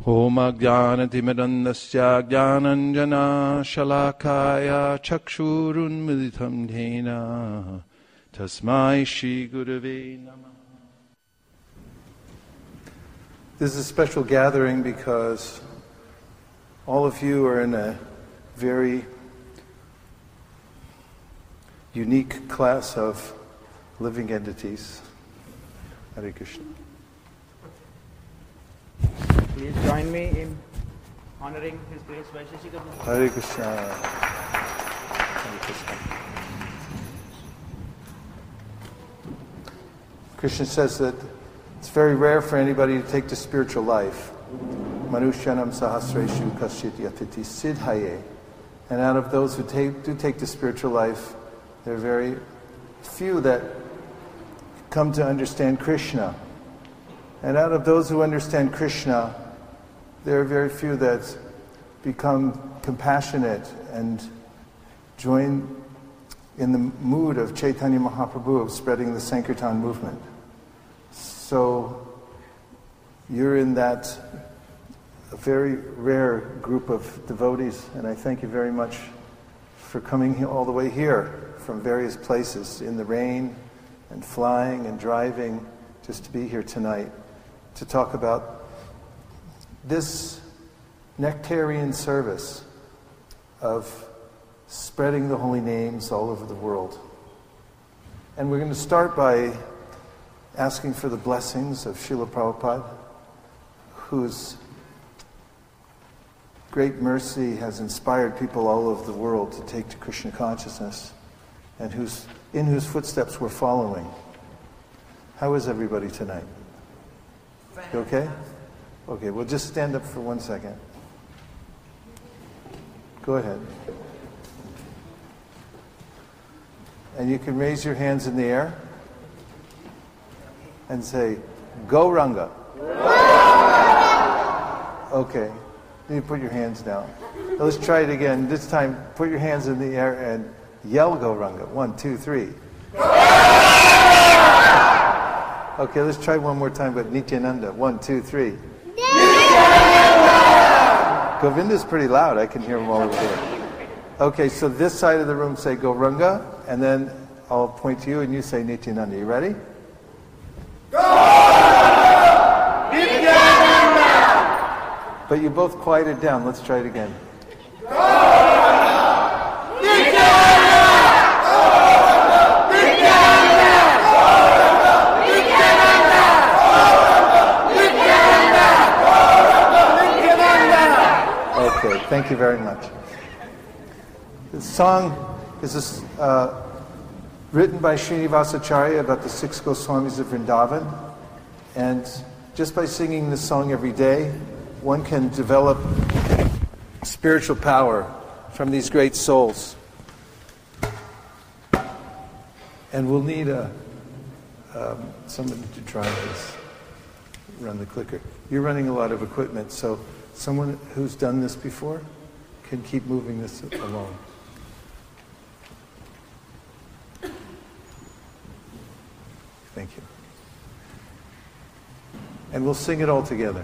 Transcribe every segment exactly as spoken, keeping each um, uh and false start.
Om Ajnanatimidandasya Jnananjana Shalakaya Chakshurun Militam Dhena Tasmai Shri Gurave Namah. This is a special gathering because all of you are in a very unique class of living entities. Hare Krishna. Please join me in honoring His Grace Vaisheshika. Hare Krishna. Hare Krishna. Krishna says that it's very rare for anybody to take the spiritual life. Manushyanam sahasreshu kasyit yatiti siddhaye. And out of those who take, do take the spiritual life, there are very few that come to understand Krishna. And out of those who understand Krishna, there are very few that become compassionate and join in the mood of Chaitanya Mahaprabhu of spreading the Sankirtan movement. So you're in that very rare group of devotees, and I thank you very much for coming all the way here from various places in the rain and flying and driving just to be here tonight to talk about this nectarian service of spreading the holy names all over the world. And we're going to start by asking for the blessings of Srila Prabhupada, whose great mercy has inspired people all over the world to take to Krishna consciousness, and whose, in whose footsteps we're following. How is everybody tonight? You okay? Okay, well just stand up for one second. Go ahead. And you can raise your hands in the air and say, Gauranga. Okay, then you put your hands down. Now let's try it again. This time, put your hands in the air and yell Gauranga. One, two, three. Okay, let's try one more time, but Nityananda. One, two, three. Nityananda! Govinda's pretty loud. I can hear him all over there. Okay, so this side of the room say Gauranga, and then I'll point to you and you say Nityananda. You ready? Nityananda! But you both quieted down. Let's try it again. Okay, thank you very much. This song is uh, written by Srinivasacharya about the six Goswamis of Vrindavan. And just by singing this song every day, one can develop spiritual power from these great souls. And we'll need a, um, somebody to drive this, run the clicker. You're running a lot of equipment, so someone who's done this before can keep moving this along. Thank you. And we'll sing it all together.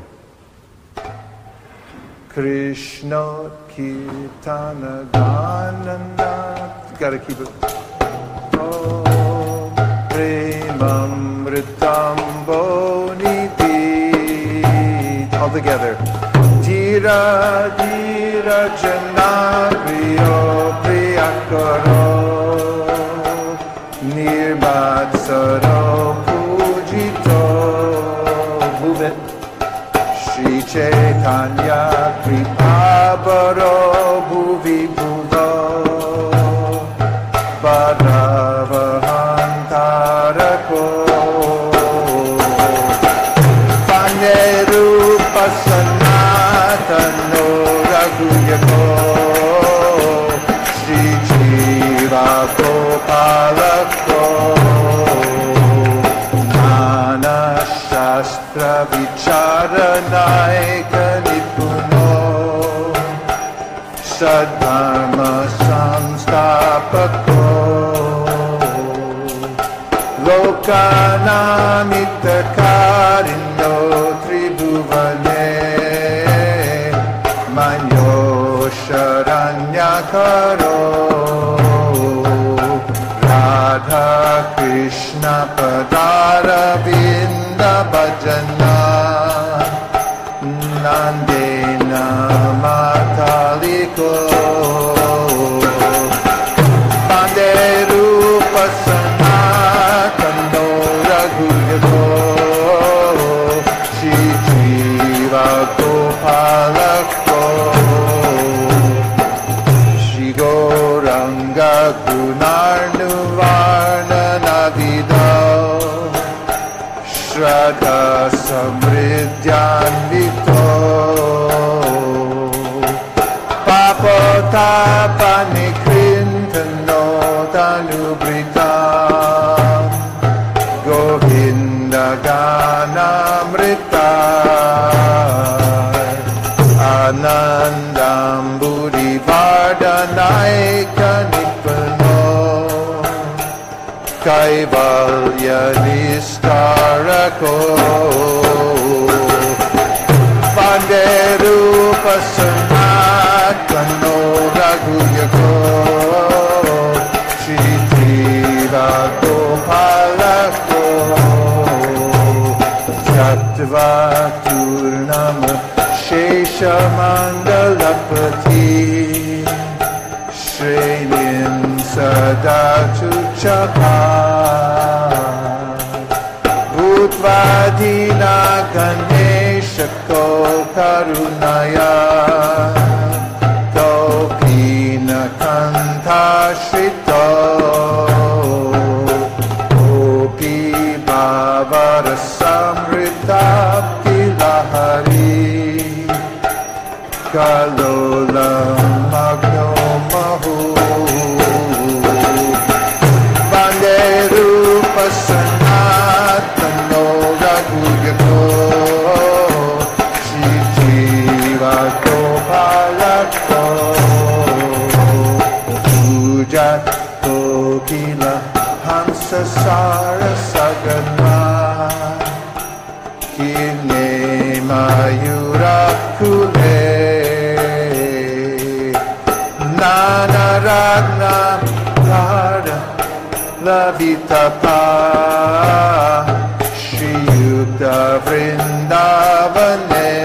Krishna Kirtana Ganana. You gotta keep it. Om Premamritam Boniti. All together. Jira Jira Jana Priyo Priyakaro Nirvatsaro Pujito. Move it. Shri Chaitanya Kripabaro Bhuvi Bhudo Bhadavahantarako Paneru Pasanatano Raghuyako Shri Jiva Gopalako Nana Shastra Vicharanaika Nipuno Sadharma Samstapako Lokanamitta Karino Tribhuvane Sharanya Karo Radha Krishna Padara Vinda Bhajana Nandena Mataliko Bande Rupa Sanatano Raghuyako Shri Jiva Gopalako Shri Gauranga Gunarnuvarna Navido Shraddha Samriddhyanvito Papotapanikrintano Tanubritam Govinda Ganamrita Anandam Buddhivardhanaika Nipano Kaivalya Nistarako Vande Rupa Sanatano Raghuyako Shri Jiva Gopalako Jattva-turnama Shesha Mandalapati Shrenim Sadatu Chapa Utvadina Ganesha Ko Karunaya Gopina Kanta Shrito Gopi Bhavara Samrita Kilahari Kalola Magno Mahu Vande Rupa Sanatano Raghuyako Shri Jiva Gopalako Pujat Kokila Hamsa Sara Sagana Kine Mayura Kule Nana Ragna Radha Lavitapa Shri Yukta Vrindavane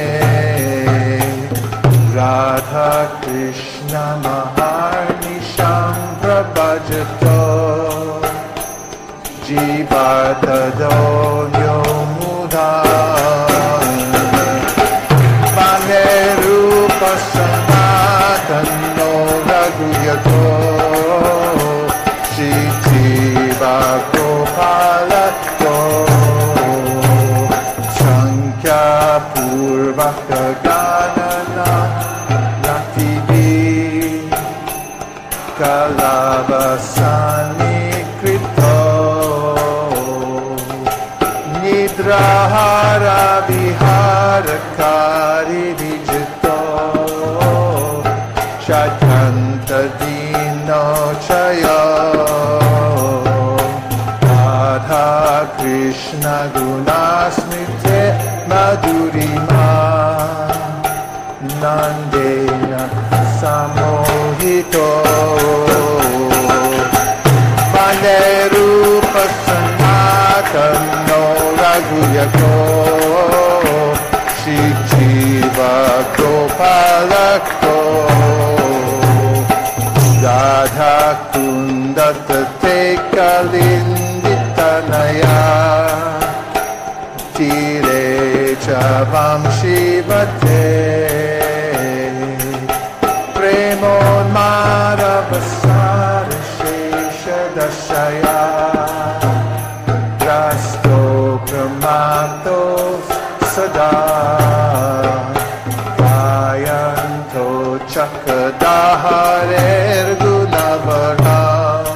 Radha Krishna Maharnisham Prabhajato Jivata Donyo Mudha Vande Rupa Sanatano Raghuyako Shri Jiva Gopalako Sankhya Purvaka Ganana Nativi Kalavasani Krito Nidrahara Viharakari Vijito Chachanta Dino Chayo Radha Krishna Gunasmite Madhurima Nandena Samohito Vande Rupa Sanatano Raghuyako Shri Jiva Gopalako Radha Kundata Tekalindittanaya Tire Chavam Shivate Premon Maravasara Shesha Dashaya Rasto Pramato Sada Kayanto Chakadaharer Gunavaram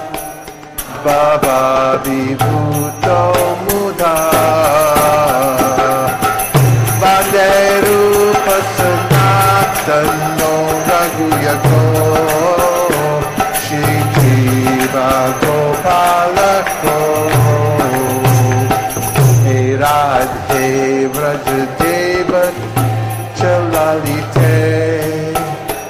Baba Vibhuto Mudha Vande Rupa Sanatano Raghuyako Shri Jiva Gopalako Hey Radhe Vraj Devat Chalalite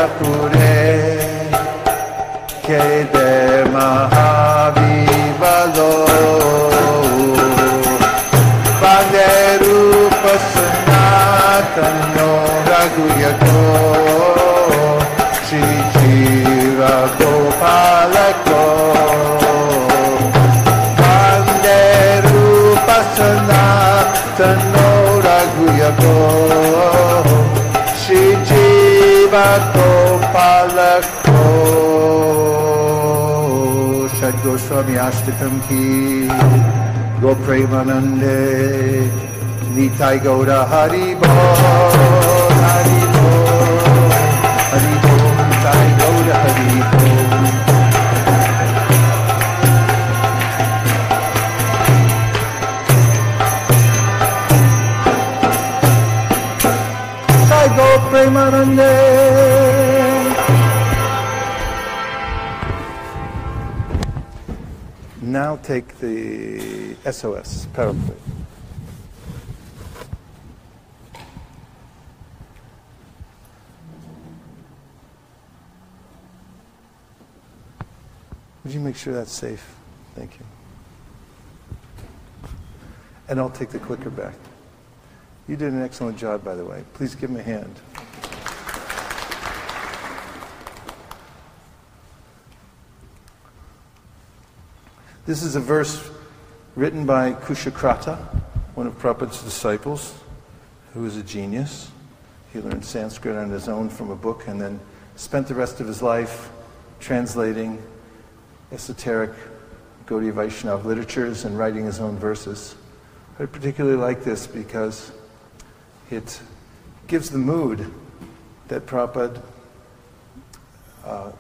pure che de mahavivalo Vande rupa sanatano raghuyato Shri Jiva Gopalako Vande rupa sanatano raghuyato Shri Jiva Gopalako Shad Goswami Ashtakam ki Go Premanande Nitai Gauda Haribo Haribo Haribo Nitai Gauda Haribo Nitai Go Premanande Now take the S O S, paraphrase. Would you make sure that's safe? Thank you. And I'll take the clicker back. You did an excellent job, by the way. Please give him a hand. This is a verse written by Kushakrata, one of Prabhupada's disciples, who is a genius. He learned Sanskrit on his own from a book and then spent the rest of his life translating esoteric Gaudiya Vaishnava literatures and writing his own verses. I particularly like this because it gives the mood that Prabhupada uh,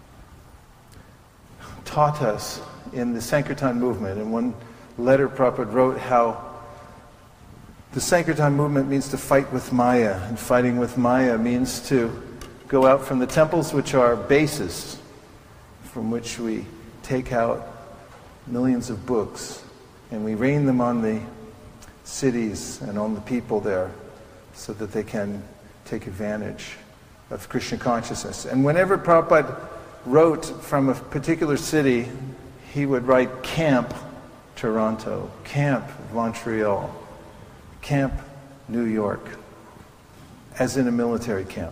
taught us in the Sankirtan movement. In one letter, Prabhupada wrote how the Sankirtan movement means to fight with Maya, and fighting with Maya means to go out from the temples, which are bases from which we take out millions of books, and we rain them on the cities and on the people there so that they can take advantage of Krishna consciousness. And whenever Prabhupada wrote from a particular city, he would write Camp Toronto, Camp Montreal, Camp New York, as in a military camp.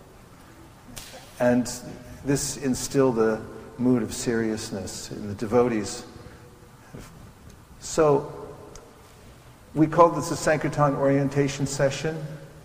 And this instilled a mood of seriousness in the devotees. So we called this a Sankirtan orientation session,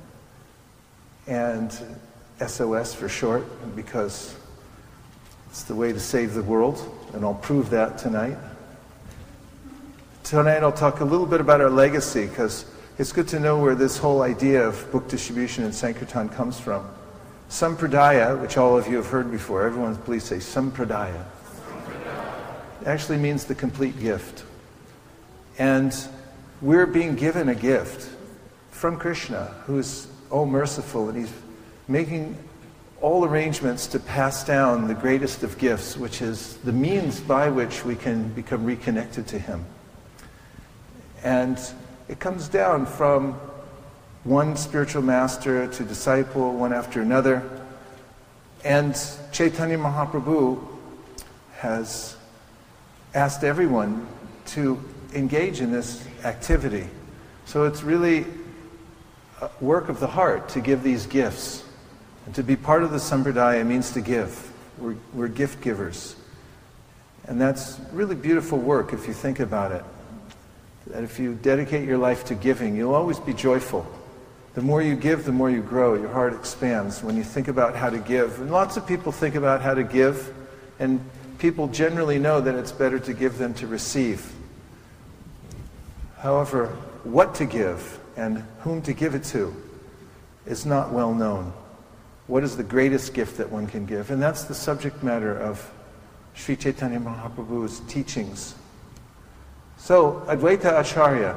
and S O S for short, because it's the way to save the world, and I'll prove that tonight. Tonight I'll talk a little bit about our legacy, because it's good to know where this whole idea of book distribution in Sankirtan comes from. Sampradaya, which all of you have heard before, everyone please say Sampradaya. It actually means the complete gift. And we're being given a gift from Krishna, who is all merciful, and he's making all arrangements to pass down the greatest of gifts, which is the means by which we can become reconnected to him. And it comes down from one spiritual master to disciple, one after another. And Chaitanya Mahaprabhu has asked everyone to engage in this activity. So it's really a work of the heart to give these gifts. And to be part of the Sampradaya means to give. We're, we're gift givers. And that's really beautiful work if you think about it. That if you dedicate your life to giving, you'll always be joyful. The more you give, the more you grow. Your heart expands when you think about how to give. And lots of people think about how to give, and people generally know that it's better to give than to receive. However, what to give and whom to give it to is not well known. What is the greatest gift that one can give? And that's the subject matter of Sri Chaitanya Mahaprabhu's teachings. So, Advaita Acharya,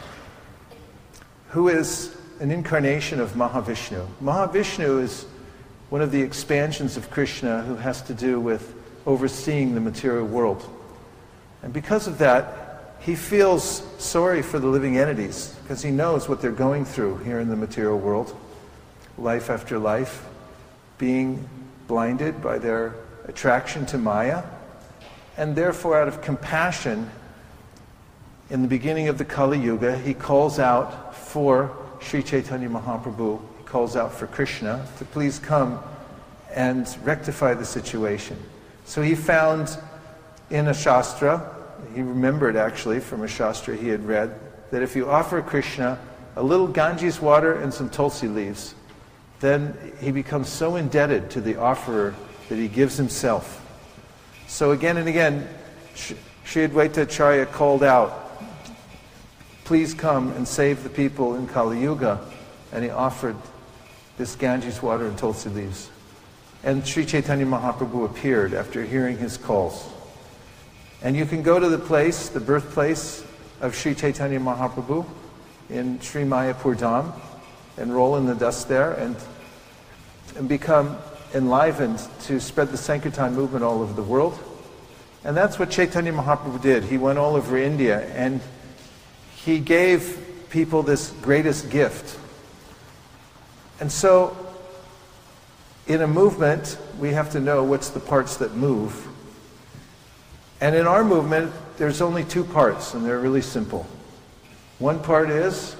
who is an incarnation of Mahavishnu. Mahavishnu is one of the expansions of Krishna who has to do with overseeing the material world. And because of that, he feels sorry for the living entities, because he knows what they're going through here in the material world, life after life. being blinded by their attraction to Maya, and therefore out of compassion, in the beginning of the Kali Yuga, he calls out for Sri Chaitanya Mahaprabhu, he calls out for Krishna to please come and rectify the situation. So he found in a Shastra, he remembered actually from a Shastra he had read, that if you offer Krishna a little Ganges water and some tulsi leaves, then he becomes so indebted to the offerer that he gives himself. So again and again, Sri Advaita Acharya called out, please come and save the people in Kali Yuga, and he offered this Ganges water and tulsi leaves. And Sri Chaitanya Mahaprabhu appeared after hearing his calls. And you can go to the place, the birthplace of Sri Chaitanya Mahaprabhu in Sri Mayapur Dham, and roll in the dust there and, and become enlivened to spread the Sankirtan movement all over the world. And that's what Chaitanya Mahaprabhu did. He went all over India and he gave people this greatest gift. And so, in a movement, we have to know what's the parts that move. And in our movement, there's only two parts, and they're really simple. One part is,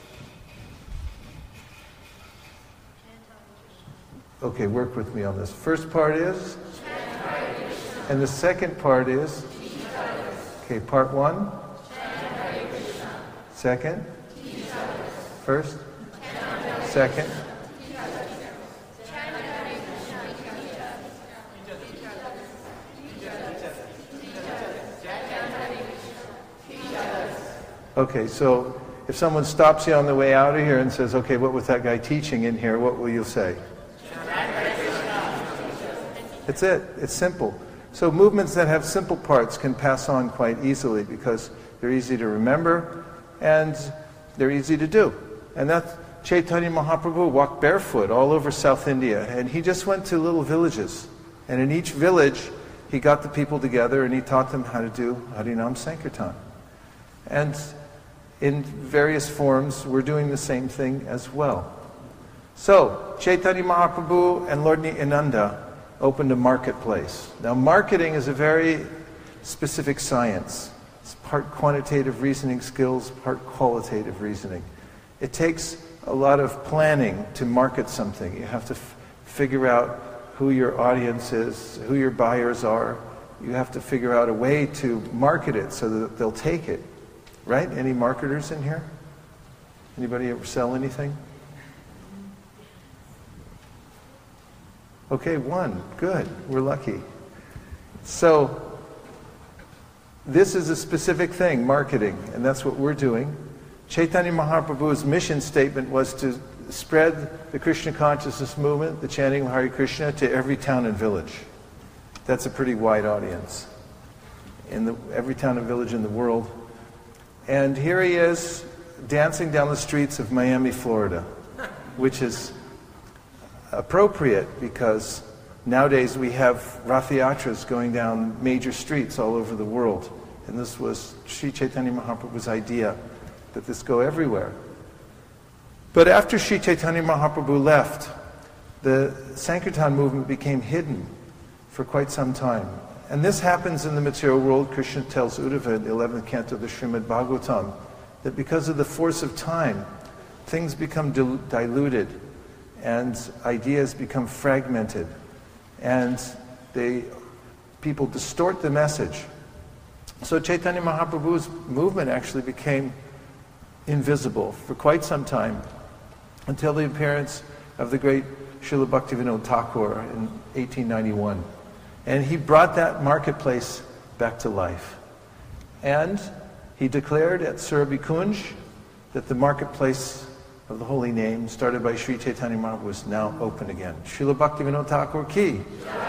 okay, work with me on this. First part is, and the second part is, okay, part one, second, first, second. Okay, so if someone stops you on the way out of here and says, okay, what was that guy teaching in here, what will you say? It's it. It's simple. So movements that have simple parts can pass on quite easily because they're easy to remember and they're easy to do. And that's Chaitanya Mahaprabhu walked barefoot all over South India, and he just went to little villages. And in each village, he got the people together and he taught them how to do Harinam Sankirtan. And in various forms, we're doing the same thing as well. So, Chaitanya Mahaprabhu and Lord Nityananda opened a marketplace. Now, marketing is a very specific science. It's part quantitative reasoning skills, part qualitative reasoning. It takes a lot of planning to market something. You have to f- figure out who your audience is, who your buyers are. You have to figure out a way to market it so that they'll take it. Right? Any marketers in here? Anybody ever sell anything? Okay, one. Good. We're lucky. So, this is a specific thing, marketing, and that's what we're doing. Chaitanya Mahaprabhu's mission statement was to spread the Krishna consciousness movement, the chanting of Hare Krishna, to every town and village. That's a pretty wide audience. In the, every town and village in the world. And here he is dancing down the streets of Miami, Florida, which is appropriate because nowadays we have Rath Yatras going down major streets all over the world. And this was Sri Chaitanya Mahaprabhu's idea, that this go everywhere. But after Sri Chaitanya Mahaprabhu left, the Sankirtan movement became hidden for quite some time. And this happens in the material world. Krishna tells Uddhava in the eleventh canto of the Srimad Bhagavatam that because of the force of time, things become dil- diluted and ideas become fragmented and they, people distort the message. So Chaitanya Mahaprabhu's movement actually became invisible for quite some time until the appearance of the great Srila Bhaktivinoda Thakur in eighteen ninety-one. And he brought that marketplace back to life. And he declared at Surabhi Kunj that the marketplace of the holy name, started by Sri Chaitanya Mahaprabhu, was now open again. Srila Bhaktivinoda Thakur ki.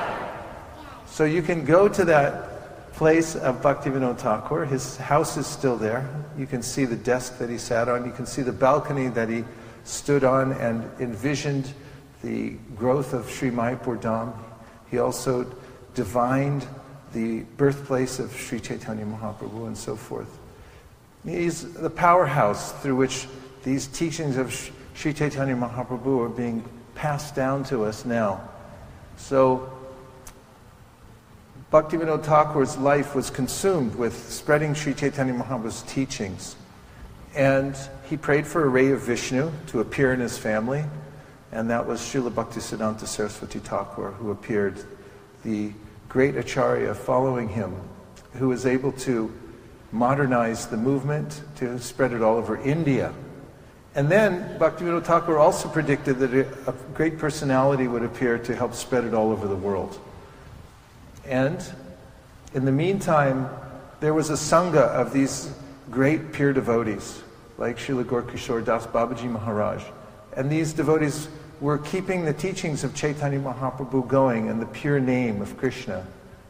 So you can go to that place of Bhaktivinoda Thakur. His house is still there. You can see the desk that he sat on. You can see the balcony that he stood on and envisioned the growth of Sri Mayapur Dham. He also divined the birthplace of Sri Chaitanya Mahaprabhu and so forth. He's the powerhouse through which these teachings of Sri Chaitanya Mahaprabhu are being passed down to us now So Bhaktivinoda Thakur's life was consumed with spreading Sri Chaitanya Mahaprabhu's teachings. And he prayed for a ray of Vishnu to appear in his family, and that was Srila Bhaktisiddhanta Saraswati Thakur, who appeared, the great acharya following him, who was able to modernize the movement, to spread it all over India. And then Bhaktivinoda Thakur also predicted that a great personality would appear to help spread it all over the world. And in the meantime, there was a sangha of these great pure devotees, like Srila Gaurkishore Das Babaji Maharaj. And these devotees were keeping the teachings of Chaitanya Mahaprabhu going and the pure name of Krishna.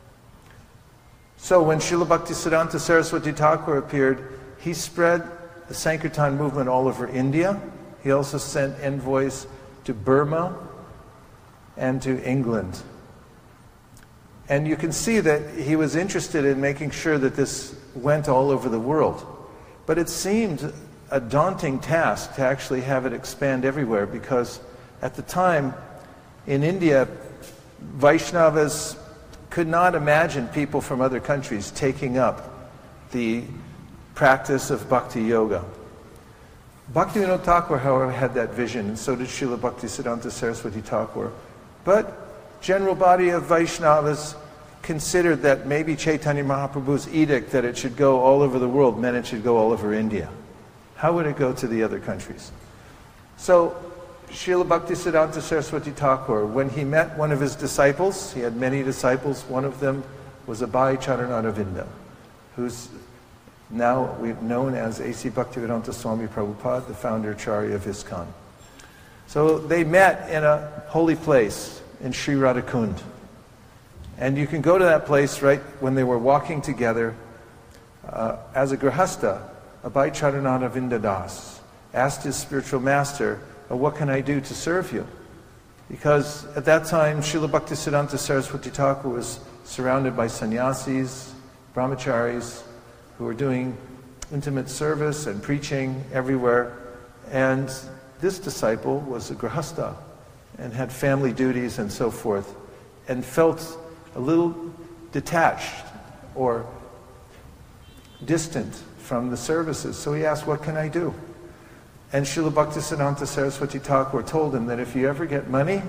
So when Srila Bhaktisiddhanta Saraswati Thakur appeared, he spread the Sankirtan movement all over India. He also sent envoys to Burma and to England. And you can see that he was interested in making sure that this went all over the world. But it seemed a daunting task to actually have it expand everywhere, because at the time in India, Vaishnavas could not imagine people from other countries taking up the practice of bhakti yoga. Bhaktivinoda Thakur, however, had that vision, and so did Srila Bhaktisiddhanta Saraswati Thakur. But general body of Vaishnavas considered that maybe Chaitanya Mahaprabhu's edict that it should go all over the world meant it should go all over India. How would it go to the other countries? So Srila Bhaktisiddhanta Saraswati Thakur, when he met one of his disciples, he had many disciples, one of them was Abhay Charanaravinda, who's now we've known as A C Bhaktivedanta Swami Prabhupada, the founder Acharya of ISKCON. So they met in a holy place in Sri Radhakund. And you can go to that place right when they were walking together. Uh, as a grihasta, Abhay Charanaravinda Das asked his spiritual master, oh, what can I do to serve you? Because at that time, Srila Bhaktisiddhanta Saraswati Thakur was surrounded by sannyasis, brahmacharis, who were doing intimate service and preaching everywhere. And this disciple was a grihasta and had family duties and so forth, and felt a little detached or distant from the services. So he asked, what can I do? And Srila Bhaktisiddhanta Saraswati Thakur told him that if you ever get money,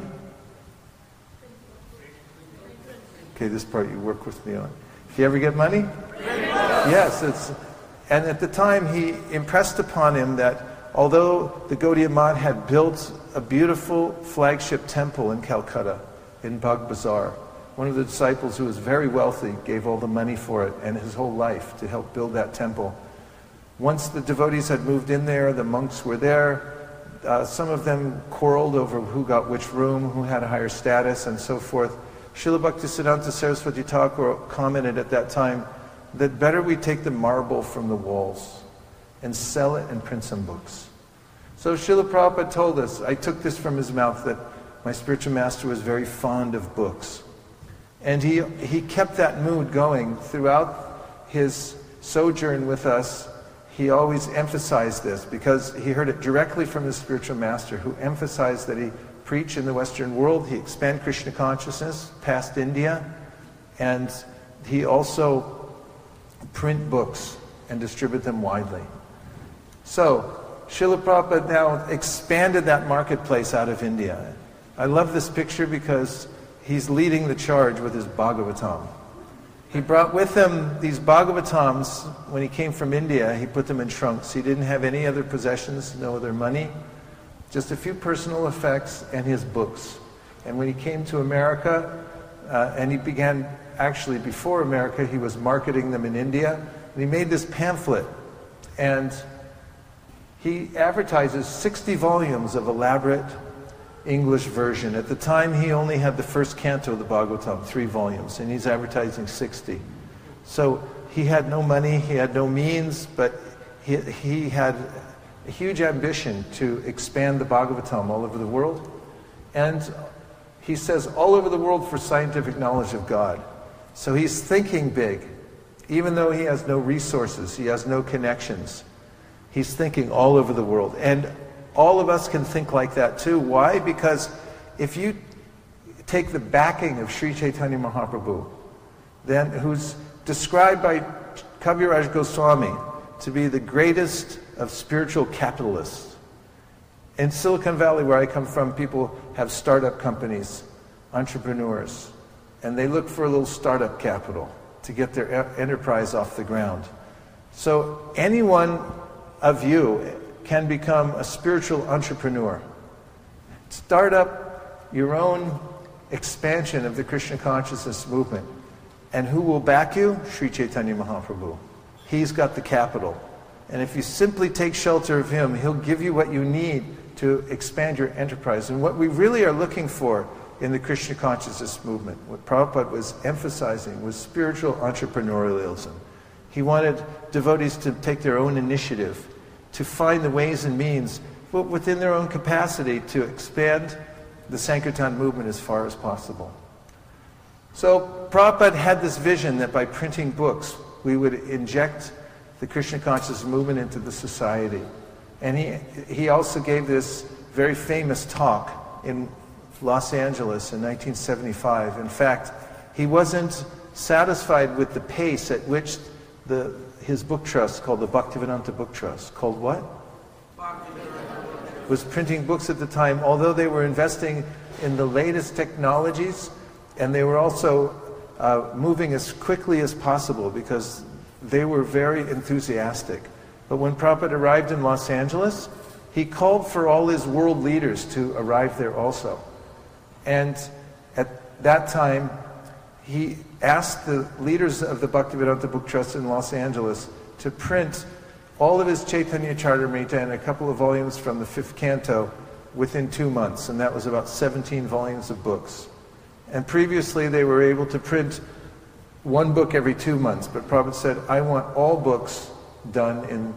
okay, this part you work with me on. If you ever get money? Yes, it's, and at the time he impressed upon him that although the Gaudiya Math had built a beautiful flagship temple in Calcutta, in Bagh Bazaar, one of the disciples who was very wealthy gave all the money for it and his whole life to help build that temple. Once the devotees had moved in there, the monks were there, uh, some of them quarreled over who got which room, who had a higher status, and so forth. Srila Bhaktisiddhanta Saraswati Thakur commented at that time that better we take the marble from the walls and sell it and print some books. So Srila Prabhupada told us, I took this from his mouth, that my spiritual master was very fond of books. And he, he kept that mood going throughout his sojourn with us. He always emphasized this because he heard it directly from his spiritual master, who emphasized that he preach in the Western world, he expand Krishna consciousness past India, and he also print books and distribute them widely. So, Srila Prabhupada now expanded that marketplace out of India. I love this picture because he's leading the charge with his Bhagavatam. He brought with him these Bhagavatams. When he came from India, he put them in trunks. He didn't have any other possessions, no other money, just a few personal effects and his books. And when he came to America, uh, and he began, actually before America, he was marketing them in India, and he made this pamphlet. And he advertises sixty volumes of elaborate English version. At the time, he only had the first canto of the Bhagavatam, three volumes, and he's advertising sixty. So he had no money, he had no means, but he, he had a huge ambition to expand the Bhagavatam all over the world. And he says all over the world for scientific knowledge of God. So he's thinking big. Even though he has no resources, he has no connections, he's thinking all over the world. And all of us can think like that too. Why? Because if you take the backing of Sri Chaitanya Mahaprabhu, then who's described by Kaviraj Goswami to be the greatest of spiritual capitalists. In Silicon Valley, where I come from, people have startup companies, entrepreneurs, and they look for a little startup capital to get their enterprise off the ground. So anyone of you can become a spiritual entrepreneur. Start up your own expansion of the Krishna consciousness movement. And who will back you? Sri Chaitanya Mahaprabhu. He's got the capital. And if you simply take shelter of him, he'll give you what you need to expand your enterprise. And what we really are looking for in the Krishna consciousness movement, what Prabhupada was emphasizing, was spiritual entrepreneurialism. He wanted devotees to take their own initiative, to find the ways and means, but within their own capacity, to expand the Sankirtan movement as far as possible. So Prabhupada had this vision that by printing books, we would inject the Krishna consciousness movement into the society. And he, he also gave this very famous talk in Los Angeles in nineteen seventy-five. In fact, he wasn't satisfied with the pace at which the, his book trust, called the Bhaktivedanta Book Trust, called what? Was printing books at the time, although they were investing in the latest technologies, and they were also uh, moving as quickly as possible because they were very enthusiastic. But when Prabhupada arrived in Los Angeles, he called for all his world leaders to arrive there also. And at that time, he asked the leaders of the Bhaktivedanta Book Trust in Los Angeles to print all of his Chaitanya Charitamrita and a couple of volumes from the fifth canto within two months. And that was about seventeen volumes of books. And previously they were able to print one book every two months. But Prabhupada said, I want all books done in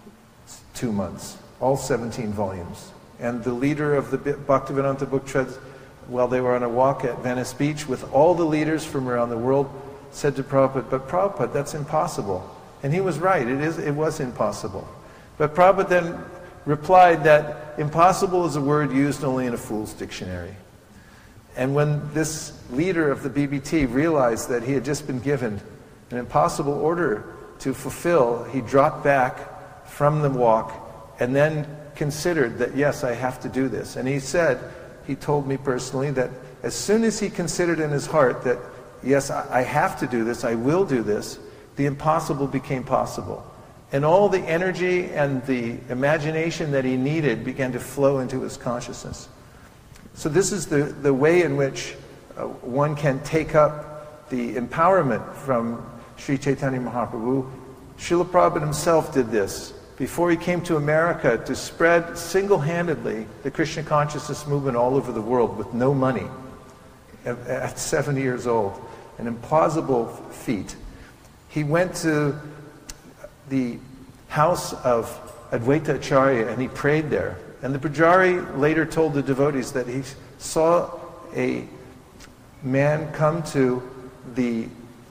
two months, all seventeen volumes. And the leader of the Bhaktivedanta Book Trust, while they were on a walk at Venice Beach with all the leaders from around the world, said to Prabhupada, but Prabhupada, that's impossible. And he was right, it, is, it was impossible. But Prabhupada then replied that impossible is a word used only in a fool's dictionary. And when this leader of the B B T realized that he had just been given an impossible order to fulfill, he dropped back from the walk and then considered that, yes, I have to do this. And he said, he told me personally, that as soon as he considered in his heart that, yes, I have to do this, I will do this, the impossible became possible. And all the energy and the imagination that he needed began to flow into his consciousness. So this is the, the way in which uh, one can take up the empowerment from Sri Chaitanya Mahaprabhu. Srila Prabhupada himself did this before he came to America to spread single-handedly the Krishna consciousness movement all over the world with no money at, at seventy years old. An impossible feat. He went to the house of Advaita Acharya and he prayed there. And the Pujari later told the devotees that he saw a man come to the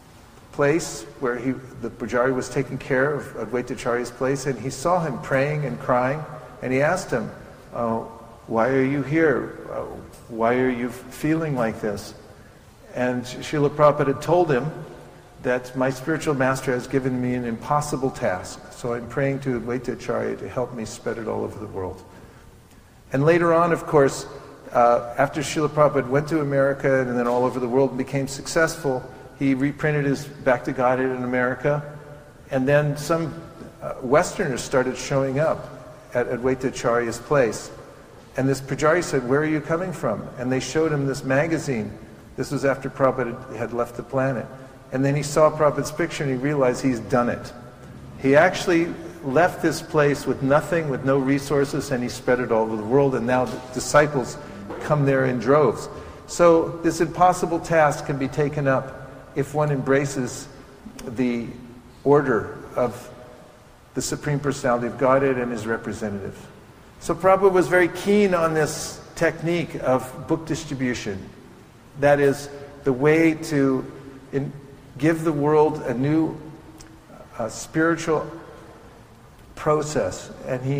place where he, the Pujari was taking care of Advaita Acharya's place, and he saw him praying and crying, and he asked him, oh, why are you here? Uh, why are you feeling like this? And Srila Prabhupada had told him that my spiritual master has given me an impossible task, so I'm praying to Advaita Acharya to help me spread it all over the world. And later on, of course, uh, after Srila Prabhupada went to America and then all over the world and became successful, he reprinted his Back to Godhead in America, and then some uh, Westerners started showing up at Advaita Acharya's place. And this Pujari said, where are you coming from? And they showed him this magazine. This was after Prabhupada had left the planet. And then he saw Prabhupada's picture and he realized he's done it. He actually left this place with nothing, with no resources, and he spread it all over the world, and now the disciples come there in droves. So this impossible task can be taken up if one embraces the order of the Supreme Personality of Godhead and his representative. So Prabhupada was very keen on this technique of book distribution. That is the way to in, give the world a new uh, spiritual process. And he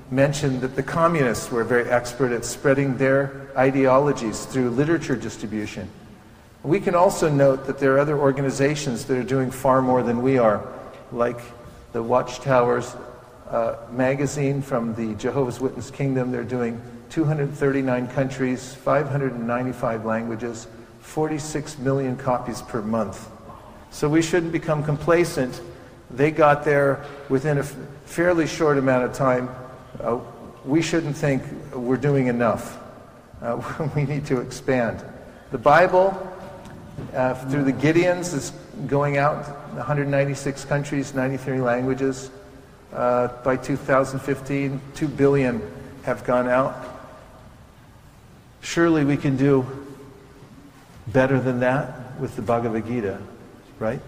mentioned that the communists were very expert at spreading their ideologies through literature distribution. We can also note that there are other organizations that are doing far more than we are, like the Watchtowers uh, magazine from the Jehovah's Witness Kingdom. They're doing two hundred thirty-nine countries, five hundred ninety-five languages, forty-six million copies per month. So we shouldn't become complacent. They got there within a f- fairly short amount of time. Uh, we shouldn't think we're doing enough. Uh, we need to expand. The Bible, uh, through the Gideons, is going out one hundred ninety-six countries, ninety-three languages. Uh, by two thousand fifteen, two billion have gone out. Surely we can do better than that with the Bhagavad Gita, right?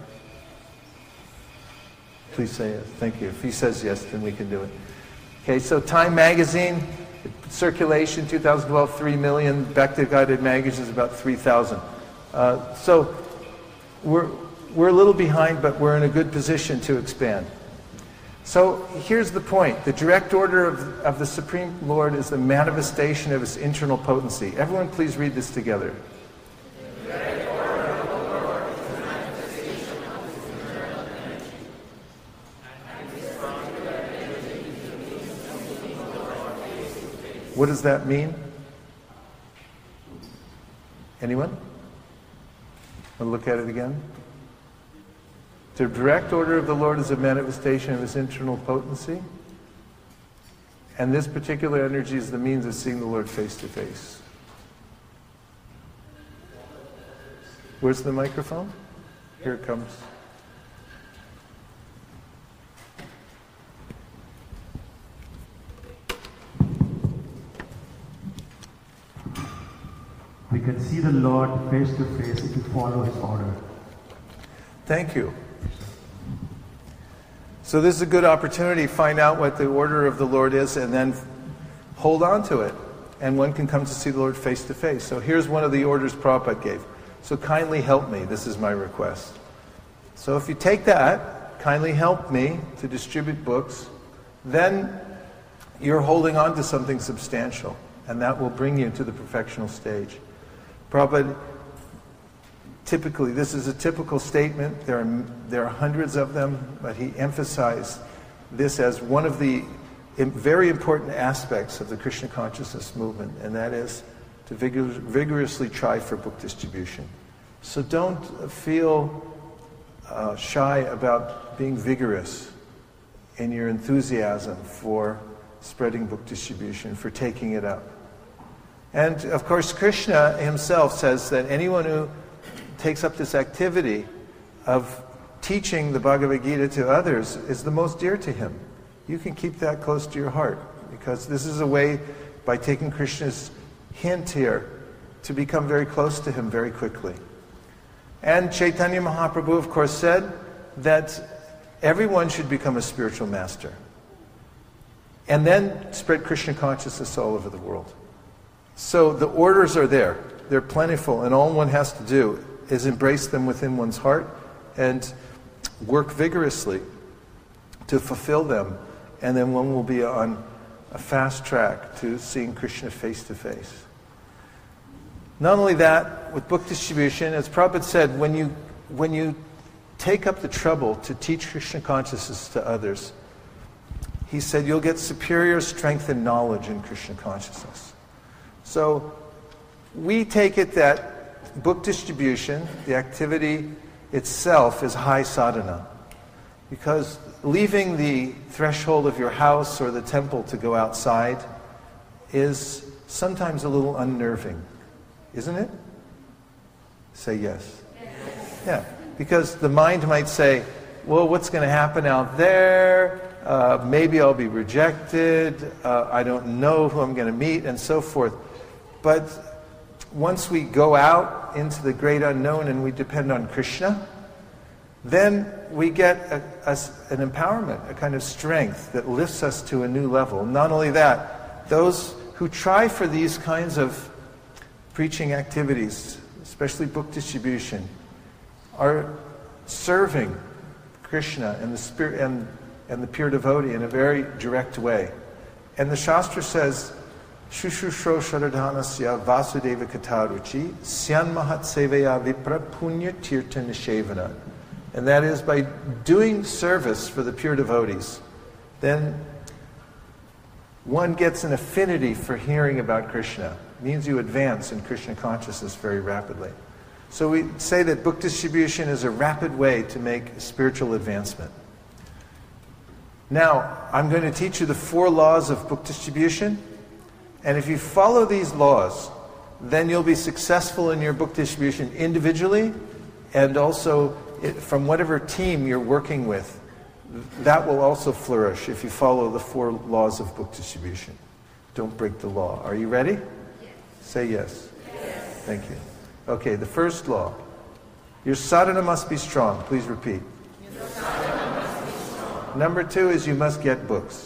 Please say yes. Thank you. If he says yes, then we can do it. Okay, so Time Magazine, circulation, two thousand twelve, three million. Bhakti Guided Magazine is about three thousand. Uh, so we're, we're a little behind, but we're in a good position to expand. So here's the point. The direct order of, of the Supreme Lord is the manifestation of his internal potency. Everyone please read this together. The direct order of the Lord is the manifestation of his internal energy. And his stronger energy is the means of seeing the Lord face to face. What does that mean? Anyone? Want to look at it again? The direct order of the Lord is a manifestation of his internal potency. And this particular energy is the means of seeing the Lord face to face. Where's the microphone? Here it comes. We can see the Lord face to face if we follow his order. Thank you. So this is a good opportunity to find out what the order of the Lord is and then hold on to it. And one can come to see the Lord face to face. So here's one of the orders Prabhupada gave. So kindly help me. This is my request. So if you take that, kindly help me to distribute books, then you're holding on to something substantial. And that will bring you to the perfectional stage. Prabhupada, typically, this is a typical statement. There are, there are hundreds of them, but he emphasized this as one of the very important aspects of the Krishna consciousness movement, and that is to vigor, vigorously try for book distribution. So don't feel uh, shy about being vigorous in your enthusiasm for spreading book distribution, for taking it up. And of course, Krishna himself says that anyone who takes up this activity of teaching the Bhagavad Gita to others is the most dear to him. You can keep that close to your heart, because this is a way, by taking Krishna's hint here, to become very close to him very quickly. And Chaitanya Mahaprabhu, of course, said that everyone should become a spiritual master, and then spread Krishna consciousness all over the world. So the orders are there. They're plentiful, and all one has to do is embrace them within one's heart and work vigorously to fulfill them, and then one will be on a fast track to seeing Krishna face to face. Not only that, with book distribution, as Prabhupada said, when you when you take up the trouble to teach Krishna consciousness to others, he said you'll get superior strength and knowledge in Krishna consciousness. So we take it that book distribution, the activity itself, is high sadhana. Because leaving the threshold of your house or the temple to go outside is sometimes a little unnerving, isn't it? Say yes. Yes. Yeah, because the mind might say, well, what's going to happen out there? Uh, maybe I'll be rejected. Uh, I don't know who I'm going to meet, and so forth. But once we go out into the great unknown and we depend on Krishna, then we get a, a, an empowerment, a kind of strength that lifts us to a new level. Not only that, those who try for these kinds of preaching activities, especially book distribution, are serving Krishna and the spirit and, and the pure devotee in a very direct way. And the Shastra says, Shushushro Sharadhanasya Vasudeva Kataruchi Syan Mahat Sevaya Vipra Punya Tirtha Nishevana. And that is by doing service for the pure devotees, then one gets an affinity for hearing about Krishna. It means you advance in Krishna consciousness very rapidly. So we say that book distribution is a rapid way to make spiritual advancement. Now, I'm going to teach you the four laws of book distribution. And if you follow these laws, then you'll be successful in your book distribution individually and also it, from whatever team you're working with. That will also flourish if you follow the four laws of book distribution. Don't break the law. Are you ready? Yes. Say yes. Yes. Thank you. Okay, the first law. Your sadhana must be strong. Please repeat. Your sadhana must be strong. Number two is you must get books.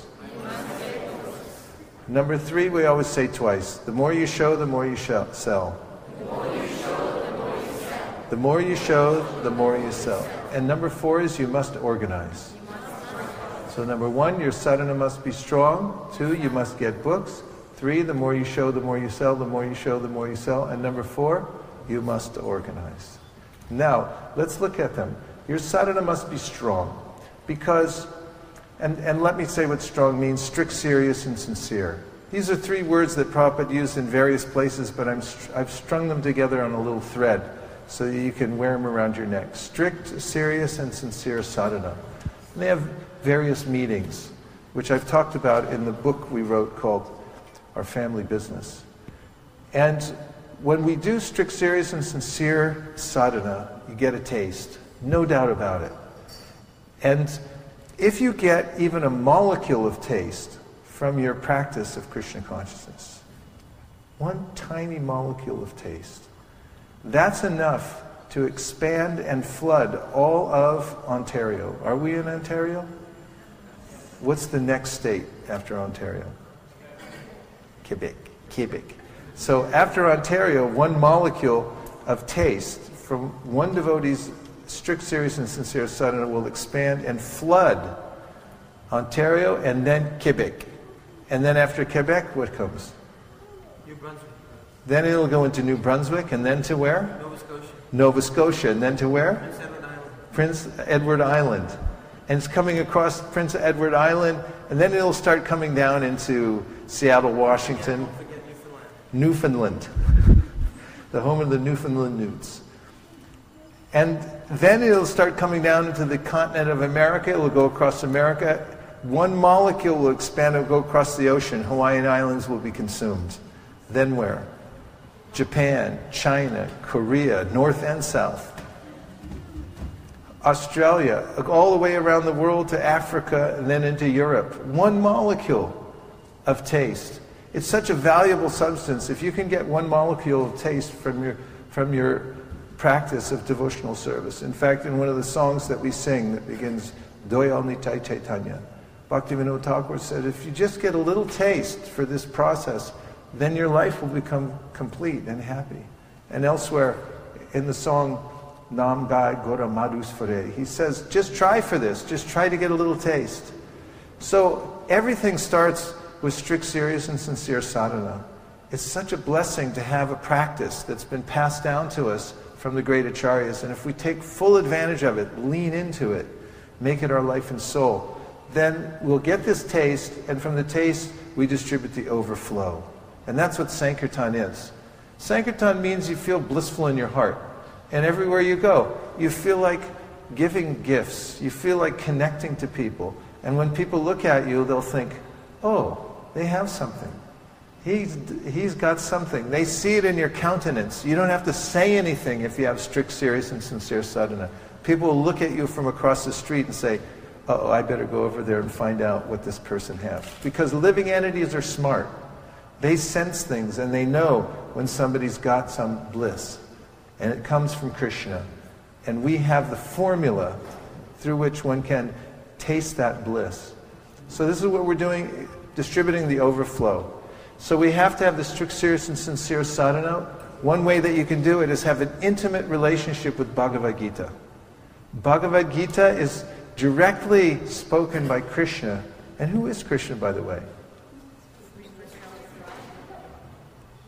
Number three, we always say twice. The more you show, the more you shall sell. The more you show, the more you sell. The more you show, the more you sell. And number four is you must organize. You must organize. So number one, your sadhana must be strong. Two, you must get books. Three, the more you show, the more you sell. The more you show, the more you sell. And number four, you must organize. Now, let's look at them. Your sadhana must be strong. Because And, and let me say what strong means: strict, serious, and sincere. These are three words that Prabhupada used in various places, but I'm, I've strung them together on a little thread so that you can wear them around your neck. Strict, serious, and sincere sadhana. And they have various meanings, which I've talked about in the book we wrote called Our Family Business. And when we do strict, serious, and sincere sadhana, you get a taste. No doubt about it. And if you get even a molecule of taste from your practice of Krishna consciousness, one tiny molecule of taste, that's enough to expand and flood all of Ontario. Are we in Ontario? What's the next state after Ontario? Quebec. Quebec. So after Ontario, one molecule of taste from one devotee's strict, serious, and sincere sadhana will expand and flood Ontario and then Quebec. And then after Quebec, what comes? New Brunswick. Then it'll go into New Brunswick, and then to where? Nova Scotia. Nova Scotia, and then to where? Prince Edward Island. Prince Edward Island. And it's coming across Prince Edward Island, and then it'll start coming down into Seattle, Washington. Don't forget Newfoundland. Newfoundland. The home of the Newfoundland Newts. And then it'll start coming down into the continent of America. It'll go across America. One molecule will expand and go across the ocean. Hawaiian Islands will be consumed. Then where? Japan, China, Korea, North and South. Australia, all the way around the world to Africa and then into Europe. One molecule of taste. It's such a valuable substance. If you can get one molecule of taste from your, from your practice of devotional service. In fact, in one of the songs that we sing that begins, Doyal Nitai Chaitanya, Bhaktivinoda Thakur said, if you just get a little taste for this process, then your life will become complete and happy. And elsewhere in the song, Nam Gai Gora Madhusvare, he says, just try for this, just try to get a little taste. So everything starts with strict, serious, and sincere sadhana. It's such a blessing to have a practice that's been passed down to us from the great acharyas, and if we take full advantage of it, lean into it, make it our life and soul, then we'll get this taste, and from the taste we distribute the overflow. And that's what Sankirtan is. Sankirtan means you feel blissful in your heart, and everywhere you go, you feel like giving gifts, you feel like connecting to people, and when people look at you, they'll think, oh, they have something. He's, he's got something. They see it in your countenance. You don't have to say anything if you have strict, serious, and sincere sadhana. People will look at you from across the street and say, uh-oh, I better go over there and find out what this person has. Because living entities are smart. They sense things and they know when somebody's got some bliss. And it comes from Krishna. And we have the formula through which one can taste that bliss. So this is what we're doing, distributing the overflow. So we have to have the strict, serious, and sincere sadhana. One way that you can do it is have an intimate relationship with Bhagavad Gita. Bhagavad Gita is directly spoken by Krishna. And who is Krishna, by the way?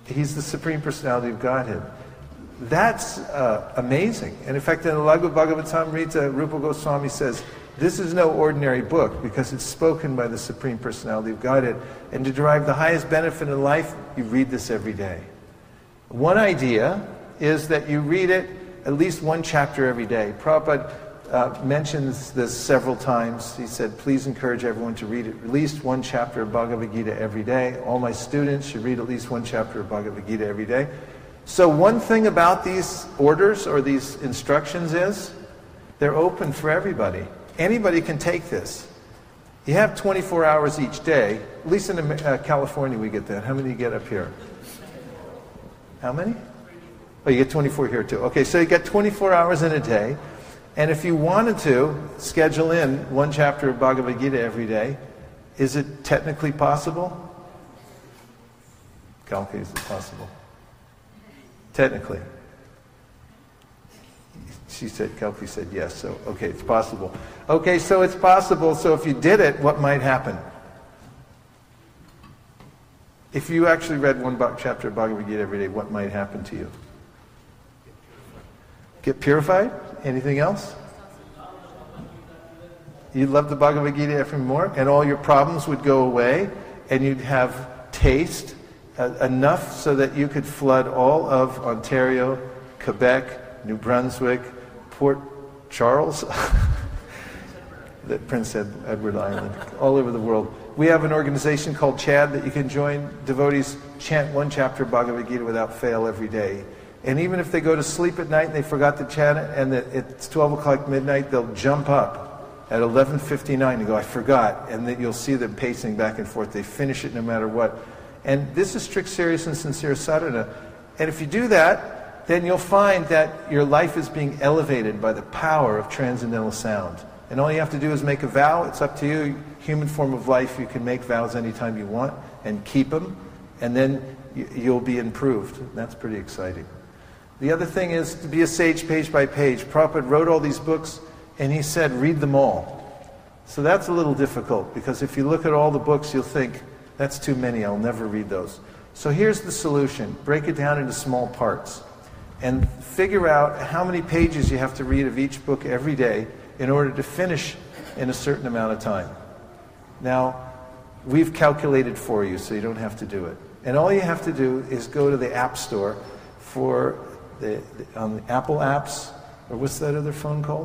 He's the Supreme Personality of Godhead. That's uh, amazing. And in fact, in the Laghu Bhagavatamrita, Rupa Goswami says, this is no ordinary book because it's spoken by the Supreme Personality of Godhead. And to derive the highest benefit in life, you read this every day. One idea is that you read it at least one chapter every day. Prabhupada uh, mentions this several times. He said, please encourage everyone to read at least one chapter of Bhagavad Gita every day. All my students should read at least one chapter of Bhagavad Gita every day. So one thing about these orders or these instructions is they're open for everybody. Anybody can take this. You have twenty-four hours each day. At least in uh, California we get that. How many do you get up here? How many? Oh, you get twenty-four here too. Okay, so you get twenty-four hours in a day. And if you wanted to schedule in one chapter of Bhagavad Gita every day, is it technically possible? Kalki, is it possible? Technically. She said, Kalki said yes, so okay, it's possible. Okay, so it's possible, so if you did it, what might happen? If you actually read one chapter of Bhagavad Gita every day, what might happen to you? Get purified? Anything else? You'd love the Bhagavad Gita every more, and all your problems would go away, and you'd have taste uh, enough so that you could flood all of Ontario, Quebec, New Brunswick, Port Charles, the Prince Ed- Edward Island, all over the world. We have an organization called CHAD that you can join. Devotees chant one chapter of Bhagavad Gita without fail every day. And even if they go to sleep at night and they forgot to chant it, and it's twelve o'clock midnight, they'll jump up at eleven fifty-nine and go, I forgot. And then you'll see them pacing back and forth. They finish it no matter what. And this is strict, serious, and sincere sadhana. And if you do that, then you'll find that your life is being elevated by the power of transcendental sound. And all you have to do is make a vow. It's up to you. Human form of life, you can make vows anytime you want and keep them. And then you'll be improved. That's pretty exciting. The other thing is to be a sage page by page. Prabhupada wrote all these books and he said, read them all. So that's a little difficult because if you look at all the books, you'll think, that's too many, I'll never read those. So here's the solution. Break it down into small parts and figure out how many pages you have to read of each book every day in order to finish in a certain amount of time. Now, we've calculated for you so you don't have to do it. And all you have to do is go to the App Store for the, the on the Apple apps, or what's that other phone called?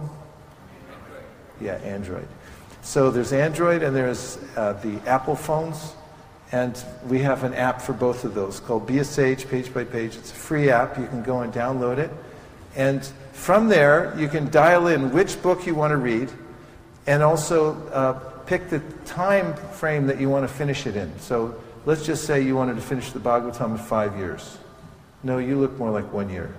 Yeah, Android. So there's Android and there's uh, the Apple phones, and we have an app for both of those called Be a Sage Page by Page. It's a free app. You can go and download it. And from there, you can dial in which book you want to read and also uh, pick the time frame that you want to finish it in. So let's just say you wanted to finish the Bhagavatam in five years. No, you look more like one year.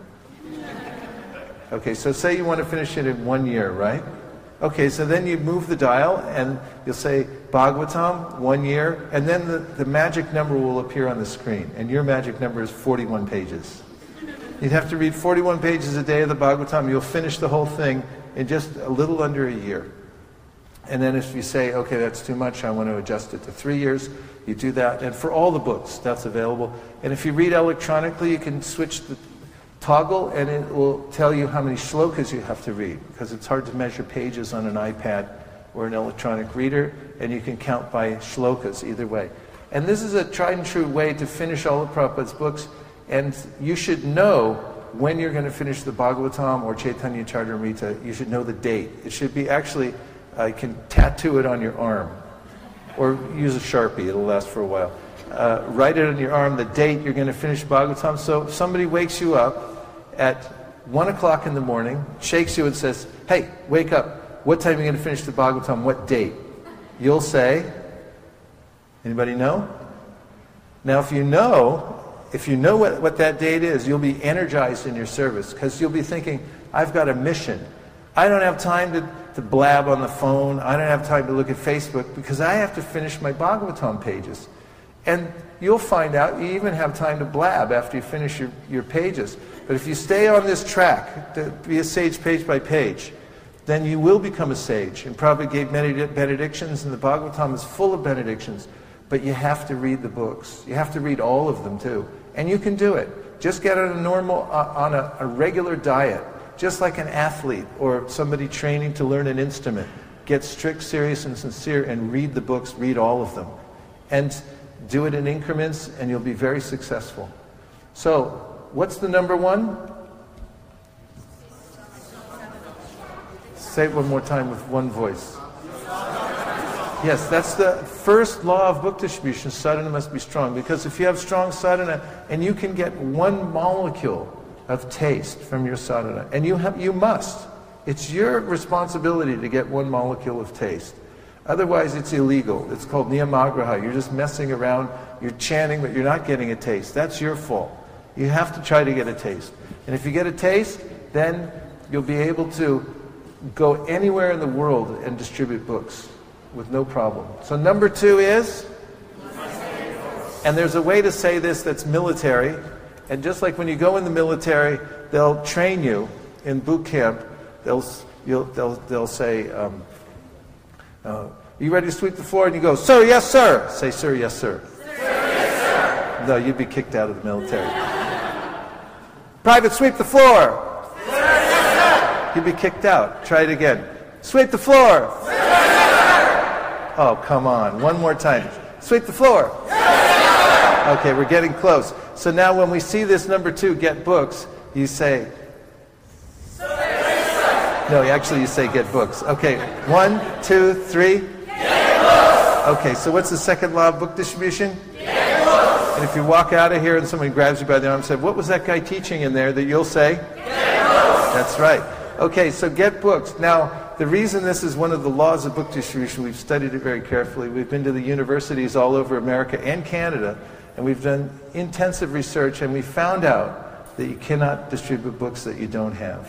Okay, so say you want to finish it in one year, right? Okay, so then you move the dial and you'll say Bhagavatam, one year, and then the, the magic number will appear on the screen. And your magic number is forty-one pages. You'd have to read forty-one pages a day of the Bhagavatam. You'll finish the whole thing in just a little under a year. And then if you say, okay, that's too much, I want to adjust it to three years, you do that. And for all the books, that's available. And if you read electronically, you can switch the toggle and it will tell you how many shlokas you have to read, because it's hard to measure pages on an iPad or an electronic reader, and you can count by shlokas either way. And this is a tried and true way to finish all of Prabhupada's books, and you should know when you're going to finish the Bhagavatam or Chaitanya Charitamrita. You should know the date. It should be actually, uh, you can tattoo it on your arm or use a Sharpie, it'll last for a while. Uh, write it on your arm, the date you're going to finish Bhagavatam. So if somebody wakes you up at one o'clock in the morning, shakes you and says, hey, wake up, what time are you going to finish the Bhagavatam, what date? You'll say, anybody know? Now if you know, if you know what, what that date is, you'll be energized in your service, because you'll be thinking, I've got a mission. I don't have time to, to blab on the phone, I don't have time to look at Facebook, because I have to finish my Bhagavatam pages. And you'll find out you even have time to blab after you finish your, your pages. But if you stay on this track, to be a sage page by page, then you will become a sage. And Prabhupada gave many benedictions, and the Bhagavatam is full of benedictions. But you have to read the books. You have to read all of them too. And you can do it. Just get on a normal, uh, on a, a regular diet, just like an athlete or somebody training to learn an instrument. Get strict, serious, and sincere, and read the books, read all of them. And do it in increments, and you'll be very successful. So, what's the number one? Say it one more time with one voice. Yes, that's the first law of book distribution. Sadhana must be strong. Because if you have strong sadhana, and you can get one molecule of taste from your sadhana, and you have, you must. It's your responsibility to get one molecule of taste. Otherwise, it's illegal. It's called niyamagraha. You're just messing around. You're chanting, but you're not getting a taste. That's your fault. You have to try to get a taste. And if you get a taste, then you'll be able to go anywhere in the world and distribute books with no problem. So number two is? And there's a way to say this that's military. And just like when you go in the military, they'll train you in boot camp. They'll, you'll, they'll, they'll say, um, uh, are you ready to sweep the floor? And you go, sir, yes, sir. Say, sir, yes, sir. Sir, yes, sir. No, you'd be kicked out of the military. Private, sweep the floor. Sir, yes, sir. You'd be kicked out. Try it again. Sweep the floor. Sir, yes, sir. Oh, come on. One more time. Sweep the floor. Sir, yes, sir. Okay, we're getting close. So now when we see this number two, get books, you say, no, actually you say get books. Okay, one, two, three. Get books! Okay, so what's the second law of book distribution? Get books! And if you walk out of here and somebody grabs you by the arm and says, what was that guy teaching in there, that you'll say? Get books! That's right. Okay, so get books. Now, the reason this is one of the laws of book distribution, we've studied it very carefully. We've been to the universities all over America and Canada, and we've done intensive research, and we found out that you cannot distribute books that you don't have.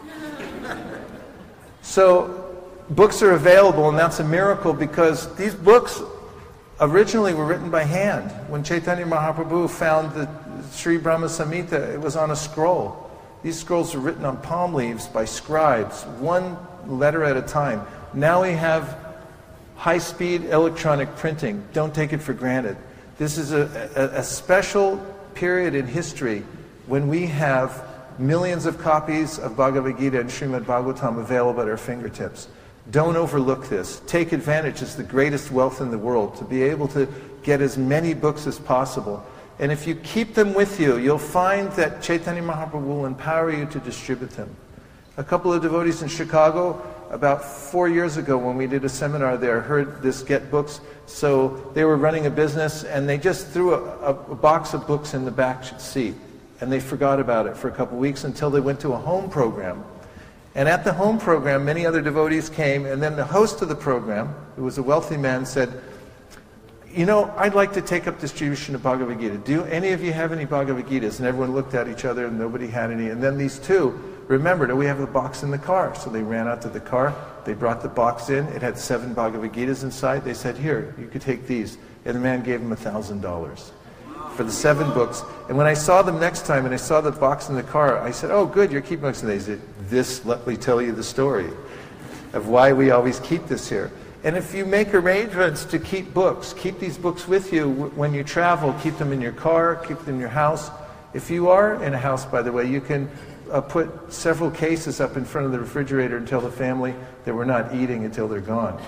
So, books are available, and that's a miracle, because these books originally were written by hand. When Chaitanya Mahaprabhu found the Sri Brahma Samhita, it was on a scroll. These scrolls were written on palm leaves by scribes, one letter at a time. Now we have high-speed electronic printing. Don't take it for granted. This is a, a, a special period in history when we have millions of copies of Bhagavad Gita and Srimad Bhagavatam available at our fingertips. Don't overlook this. Take advantage. It's the greatest wealth in the world, to be able to get as many books as possible. And if you keep them with you, you'll find that Chaitanya Mahaprabhu will empower you to distribute them. A couple of devotees in Chicago, about four years ago when we did a seminar there, heard this get books. So they were running a business, and they just threw a, a box of books in the back seat. And they forgot about it for a couple of weeks until they went to a home program. And at the home program, many other devotees came, and then the host of the program, who was a wealthy man, said, you know, I'd like to take up distribution of Bhagavad Gita. Do any of you have any Bhagavad Gitas? And everyone looked at each other, and nobody had any. And then these two remembered, oh, we have the box in the car. So they ran out to the car, they brought the box in, it had seven Bhagavad Gitas inside. They said, here, you could take these. And the man gave them a thousand dollars for the seven books. And when I saw them next time and I saw the box in the car, I said, oh good, you're keeping books. And they said, this, let me tell you the story of why we always keep this here. And if you make arrangements to keep books, keep these books with you when you travel, keep them in your car, keep them in your house. If you are in a house, by the way, you can uh, put several cases up in front of the refrigerator and tell the family that we're not eating until they're gone.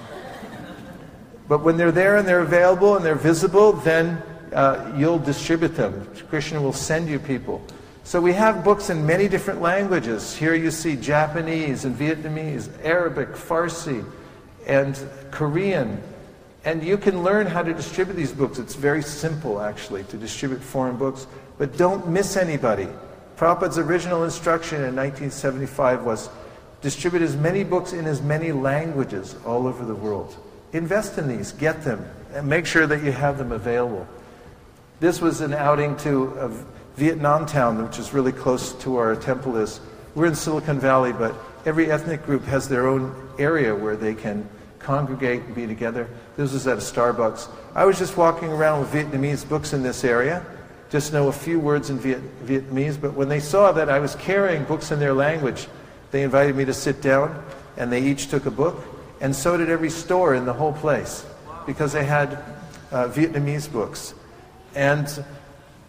But when they're there and they're available and they're visible, then Uh, you'll distribute them. Krishna will send you people. So we have books in many different languages. Here you see Japanese and Vietnamese, Arabic, Farsi, and Korean. And you can learn how to distribute these books. It's very simple, actually, to distribute foreign books. But don't miss anybody. Prabhupada's original instruction in nineteen seventy-five was, distribute as many books in as many languages all over the world. Invest in these, get them, and make sure that you have them available. This was an outing to uh, Vietnam Town, which is really close to where our temple is. We're in Silicon Valley, but every ethnic group has their own area where they can congregate and be together. This was at a Starbucks. I was just walking around with Vietnamese books in this area, just know a few words in Viet Vietnamese, but when they saw that I was carrying books in their language, they invited me to sit down, and they each took a book, and so did every store in the whole place, because they had uh, Vietnamese books. And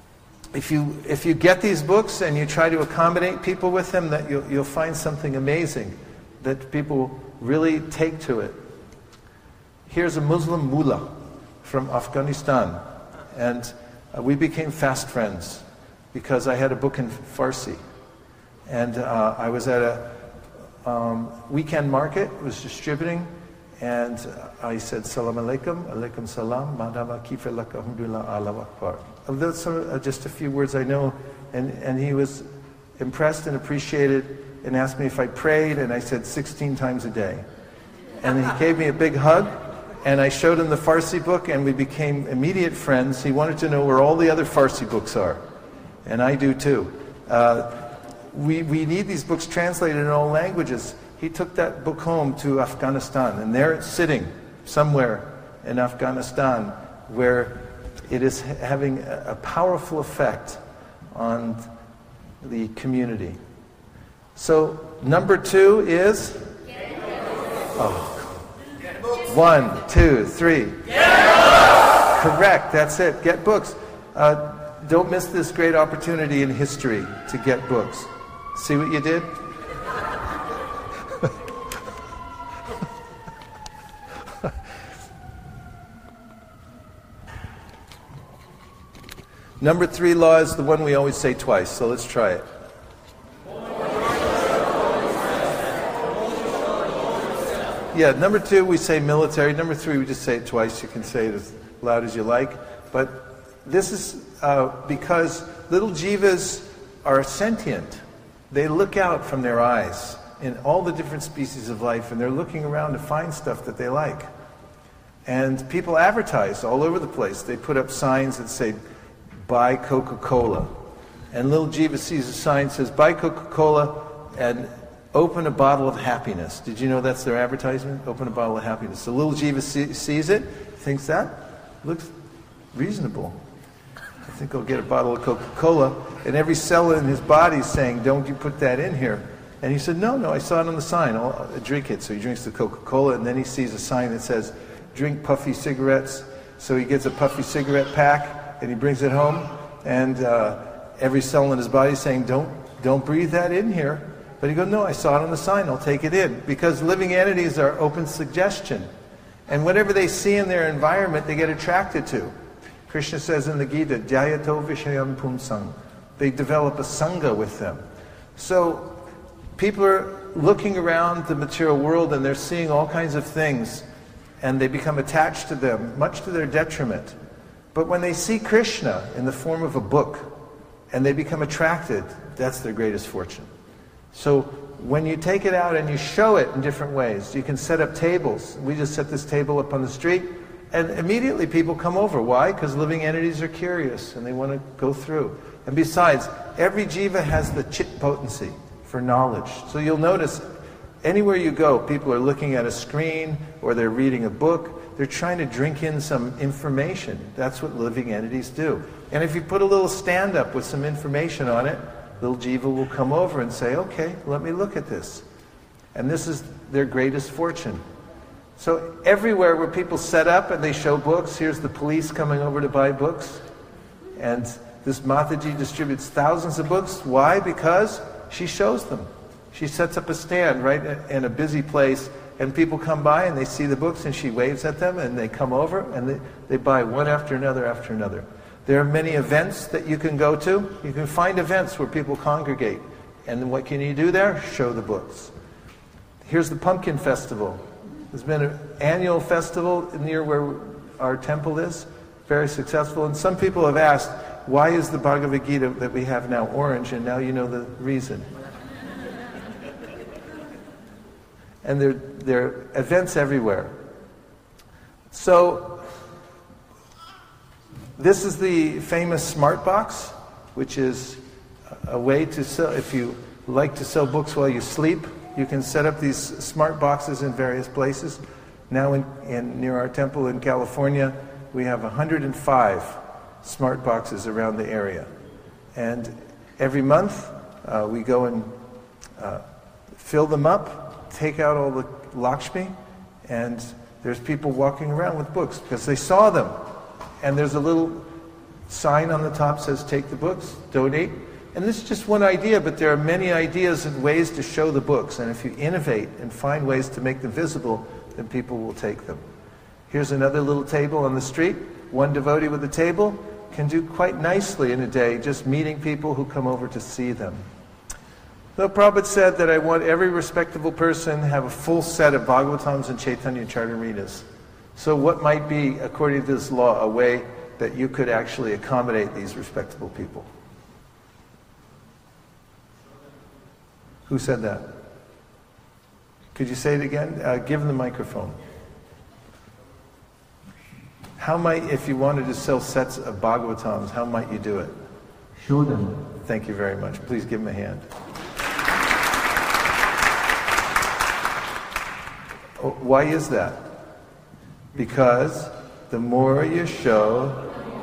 if you if you get these books and you try to accommodate people with them, that you'll, you'll find something amazing, that people really take to it. Here's a Muslim mullah from Afghanistan, and uh, we became fast friends because I had a book in Farsi, and uh, I was at a um, weekend market, was distributing, and I said, Salam alaikum, alaikum salam, madama kifalak, alhamdulillah, Allah akbar. Those are just a few words I know, and, and he was impressed and appreciated and asked me if I prayed, and I said sixteen times a day. And he gave me a big hug, and I showed him the Farsi book, and we became immediate friends. He wanted to know where all the other Farsi books are, and I do too. Uh, we, we need these books translated in all languages. He took that book home to Afghanistan, and there it's sitting somewhere in Afghanistan where it is having a powerful effect on the community. So, number two is? Oh. One, two, three. Correct, that's it. Get books. Uh, don't miss this great opportunity in history to get books. See what you did? Number three law is the one we always say twice, so let's try it. Yeah, number two we say military. Number three we just say it twice. You can say it as loud as you like. But this is uh, because little jivas are sentient. They look out from their eyes in all the different species of life, and they're looking around to find stuff that they like. And people advertise all over the place. They put up signs that say, buy Coca-Cola. And little Jiva sees a sign that says, buy Coca-Cola and open a bottle of happiness. Did you know that's their advertisement? Open a bottle of happiness. So little Jiva see, sees it, thinks that looks reasonable. I think I'll get a bottle of Coca-Cola. And every cell in his body is saying, don't you put that in here. And he said, no, no, I saw it on the sign. I'll, I'll drink it. So he drinks the Coca-Cola, and then he sees a sign that says, drink puffy cigarettes. So he gets a puffy cigarette pack, and he brings it home, and uh, every cell in his body is saying, don't, don't breathe that in here. But he goes, no, I saw it on the sign, I'll take it in. Because living entities are open suggestion. And whatever they see in their environment, they get attracted to. Krishna says in the Gita, Dhyayato Vishayam Pumsang. They develop a sangha with them. So people are looking around the material world, and they're seeing all kinds of things, and they become attached to them, much to their detriment. But when they see Krishna in the form of a book, and they become attracted, that's their greatest fortune. So when you take it out and you show it in different ways, you can set up tables. We just set this table up on the street, and immediately people come over. Why? Because living entities are curious, and they want to go through. And besides, every jiva has the chit potency for knowledge. So you'll notice, anywhere you go, people are looking at a screen, or they're reading a book. They're trying to drink in some information. That's what living entities do. And if you put a little stand up with some information on it, little jiva will come over and say, okay, let me look at this. And this is their greatest fortune. So everywhere where people set up and they show books, here's the police coming over to buy books. And this Mataji distributes thousands of books. Why? Because she shows them. She sets up a stand right in a busy place, and people come by and they see the books, and she waves at them, and they come over and they, they buy one after another after another. There are many events that you can go to. You can find events where people congregate. And then what can you do there? Show the books. Here's the Pumpkin Festival. There's been an annual festival near where our temple is, very successful. And some people have asked, why is the Bhagavad Gita that we have now orange? And now you know the reason. And there, there are events everywhere. So, this is the famous Smart Box, which is a way to sell, if you like to sell books while you sleep, you can set up these smart boxes in various places. Now in, in near our temple in California, we have one hundred five smart boxes around the area. And every month, uh, we go and uh, fill them up, take out all the Lakshmi, and there's people walking around with books because they saw them. And there's a little sign on the top says take the books, donate. And this is just one idea, but there are many ideas and ways to show the books. And if you innovate and find ways to make them visible, then people will take them. Here's another little table on the street. One devotee with a table can do quite nicely in a day, just meeting people who come over to see them. So Prabhupada said that I want every respectable person to have a full set of Bhagavatams and Chaitanya Charitamritas. So what might be, according to this law, a way that you could actually accommodate these respectable people? Who said that? Could you say it again? Uh, give them the microphone. How might, if you wanted to sell sets of Bhagavatams, how might you do it? Show them. Thank you very much. Please give them a hand. Oh, why is that? Because the more you show...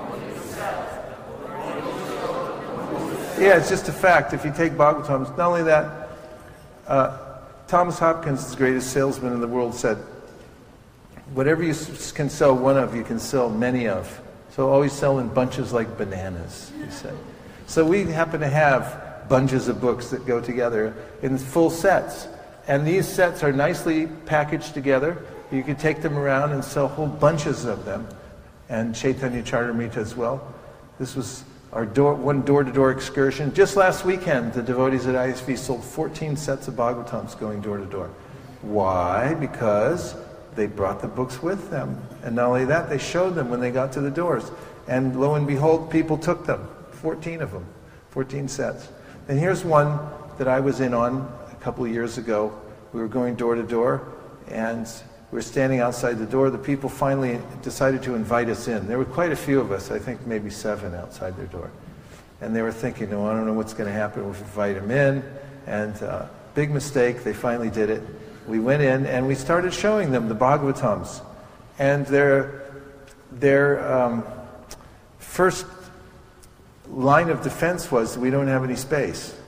Yeah, it's just a fact. If you take Bhagavatams, not only that, uh, Thomas Hopkins, the greatest salesman in the world, said, whatever you can sell one of, you can sell many of. So always sell in bunches like bananas, he said. So we happen to have bunches of books that go together in full sets. And these sets are nicely packaged together. You could take them around and sell whole bunches of them. And Chaitanya Charitamrita as well. This was our door, one door-to-door excursion. Just last weekend, the devotees at I S V sold fourteen sets of Bhagavatams going door-to-door. Why? Because they brought the books with them. And not only that, they showed them when they got to the doors. And lo and behold, people took them. fourteen of them. fourteen sets. And here's one that I was in on a couple of years ago. We were going door to door, and we were standing outside the door. The people finally decided to invite us in. There were quite a few of us, I think maybe seven outside their door. And they were thinking, no, I don't know what's going to happen if we invite them in. And uh, big mistake, they finally did it. We went in and we started showing them the Bhagavatams. And their, their um, first line of defense was, we don't have any space.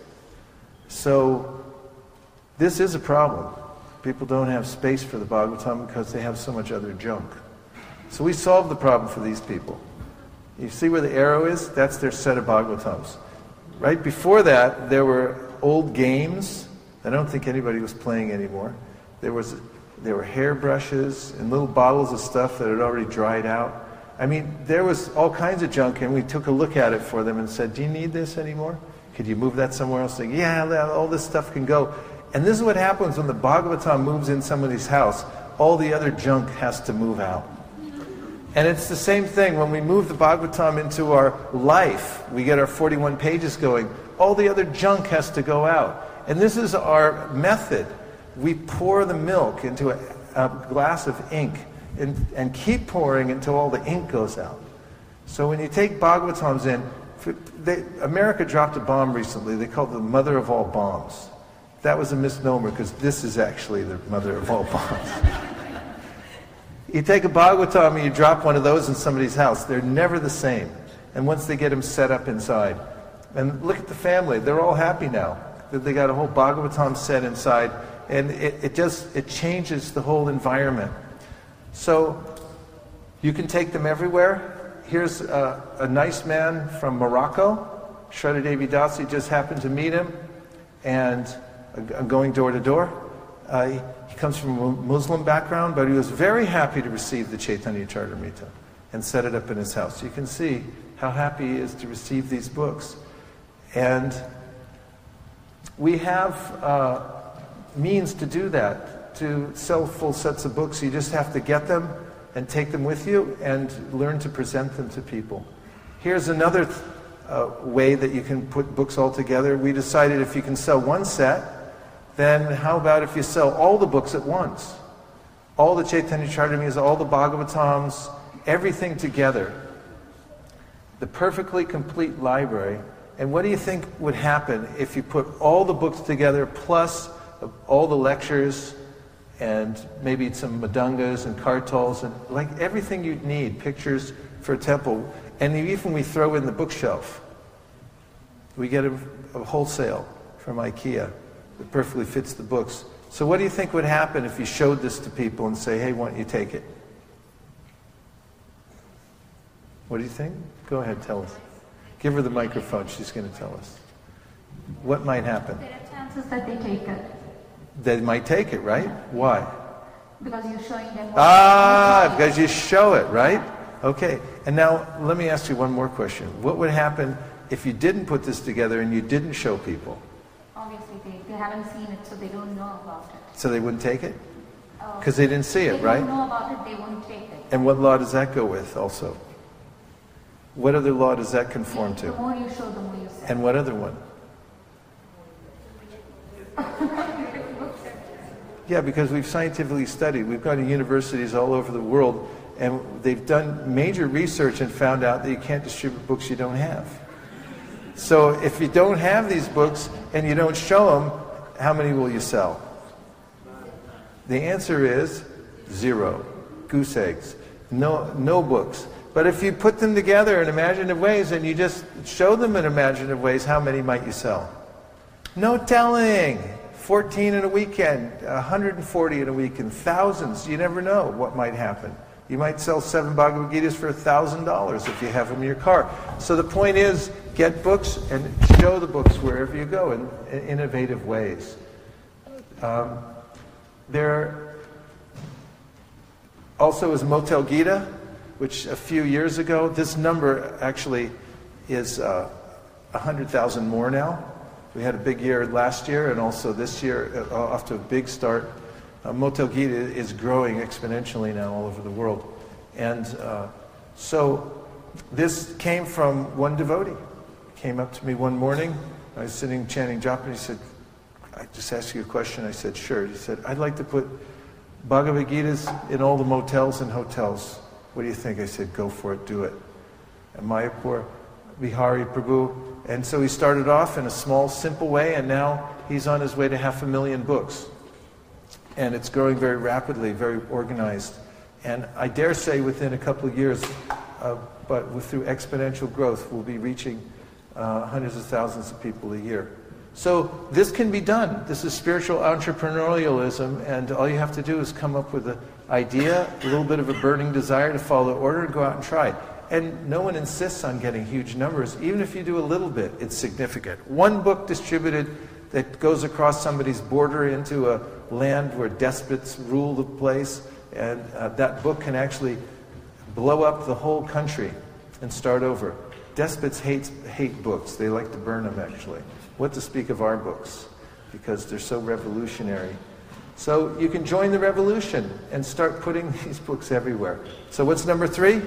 So this is a problem. People don't have space for the Bhagavatam because they have so much other junk. So we solved the problem for these people. You see where the arrow is? That's their set of Bhagavatams. Right before that, there were old games. I don't think anybody was playing anymore. There was, there were hairbrushes and little bottles of stuff that had already dried out. I mean, there was all kinds of junk, and we took a look at it for them and said, do you need this anymore? Could you move that somewhere else? Like, yeah, all this stuff can go. And this is what happens when the Bhagavatam moves in somebody's house. All the other junk has to move out. And it's the same thing when we move the Bhagavatam into our life. We get our forty-one pages going. All the other junk has to go out. And this is our method. We pour the milk into a, a glass of ink and, and keep pouring until all the ink goes out. So when you take Bhagavatams in, they, America dropped a bomb recently. They called it the mother of all bombs. That was a misnomer because this is actually the mother of all bombs. You take a Bhagavatam and you drop one of those in somebody's house. They're never the same. And once they get them set up inside. And look at the family. They're all happy now. They got a whole Bhagavatam set inside. And it, it just, it changes the whole environment. So you can take them everywhere. Here's a, a nice man from Morocco. Shraddha Devi Dasi just happened to meet him. And uh, going door to door. Uh, he, he comes from a Muslim background, but he was very happy to receive the Chaitanya Charitamrita and set it up in his house. You can see how happy he is to receive these books. And we have uh, means to do that, to sell full sets of books. You just have to get them and take them with you and learn to present them to people. Here's another th- uh, way that you can put books all together. We decided if you can sell one set, then how about if you sell all the books at once? All the Chaitanya Charitamritas, all the Bhagavatams, everything together. The perfectly complete library. And what do you think would happen if you put all the books together plus all the lectures and maybe some madungas and kartals and like everything you'd need, pictures for a temple. And even we throw in the bookshelf. We get a, a wholesale from IKEA. It perfectly fits the books. So what do you think would happen if you showed this to people and say, hey, why don't you take it? What do you think? Go ahead, tell us. Give her the microphone, she's going to tell us. What might happen? There are chances that they take it. They might take it, right? Why? Because you're showing them what Ah, because you show it, right? Okay. And now, let me ask you one more question. What would happen if you didn't put this together and you didn't show people? Obviously, they, they haven't seen it, so they don't know about it. So they wouldn't take it? Uh, Because they didn't see it, They right? don't know about it, they won't take it. And what law does that go with also? What other law does that conform The to? more you show, the more you sell. And what other one? Yeah, because we've scientifically studied. We've gone to universities all over the world, and they've done major research and found out that you can't distribute books you don't have. So if you don't have these books and you don't show them, how many will you sell? The answer is zero. Goose eggs. No, no books. But if you put them together in imaginative ways and you just show them in imaginative ways, how many might you sell? No telling. fourteen in a weekend, one hundred forty in a weekend, thousands. You never know what might happen. You might sell seven Bhagavad Gitas for one thousand dollars if you have them in your car. So the point is, get books and show the books wherever you go in, in innovative ways. Um, there also is Motel Gita, which a few years ago, this number actually is uh, one hundred thousand more now. We had a big year last year, and also this year, uh, off to a big start. Uh, Motel Gita is growing exponentially now all over the world. And uh, so this came from one devotee. Came up to me one morning. I was sitting chanting japa, and he said, I just asked you a question. I said, sure. He said, I'd like to put Bhagavad Gitas in all the motels and hotels. What do you think? I said, go for it, do it. And Mayapur, Bihari Prabhu. And so he started off in a small, simple way, and now he's on his way to half a million books. And it's growing very rapidly, very organized. And I dare say within a couple of years, uh, but with, through exponential growth, we'll be reaching uh, hundreds of thousands of people a year. So this can be done. This is spiritual entrepreneurialism, and all you have to do is come up with an idea, a little bit of a burning desire to follow the order, and go out and try. And no one insists on getting huge numbers. Even if you do a little bit, it's significant. One book distributed that goes across somebody's border into a land where despots rule the place, and uh, that book can actually blow up the whole country and start over. Despots hate, hate books. They like to burn them, actually. What to speak of our books, because they're so revolutionary. So you can join the revolution and start putting these books everywhere. So what's number three?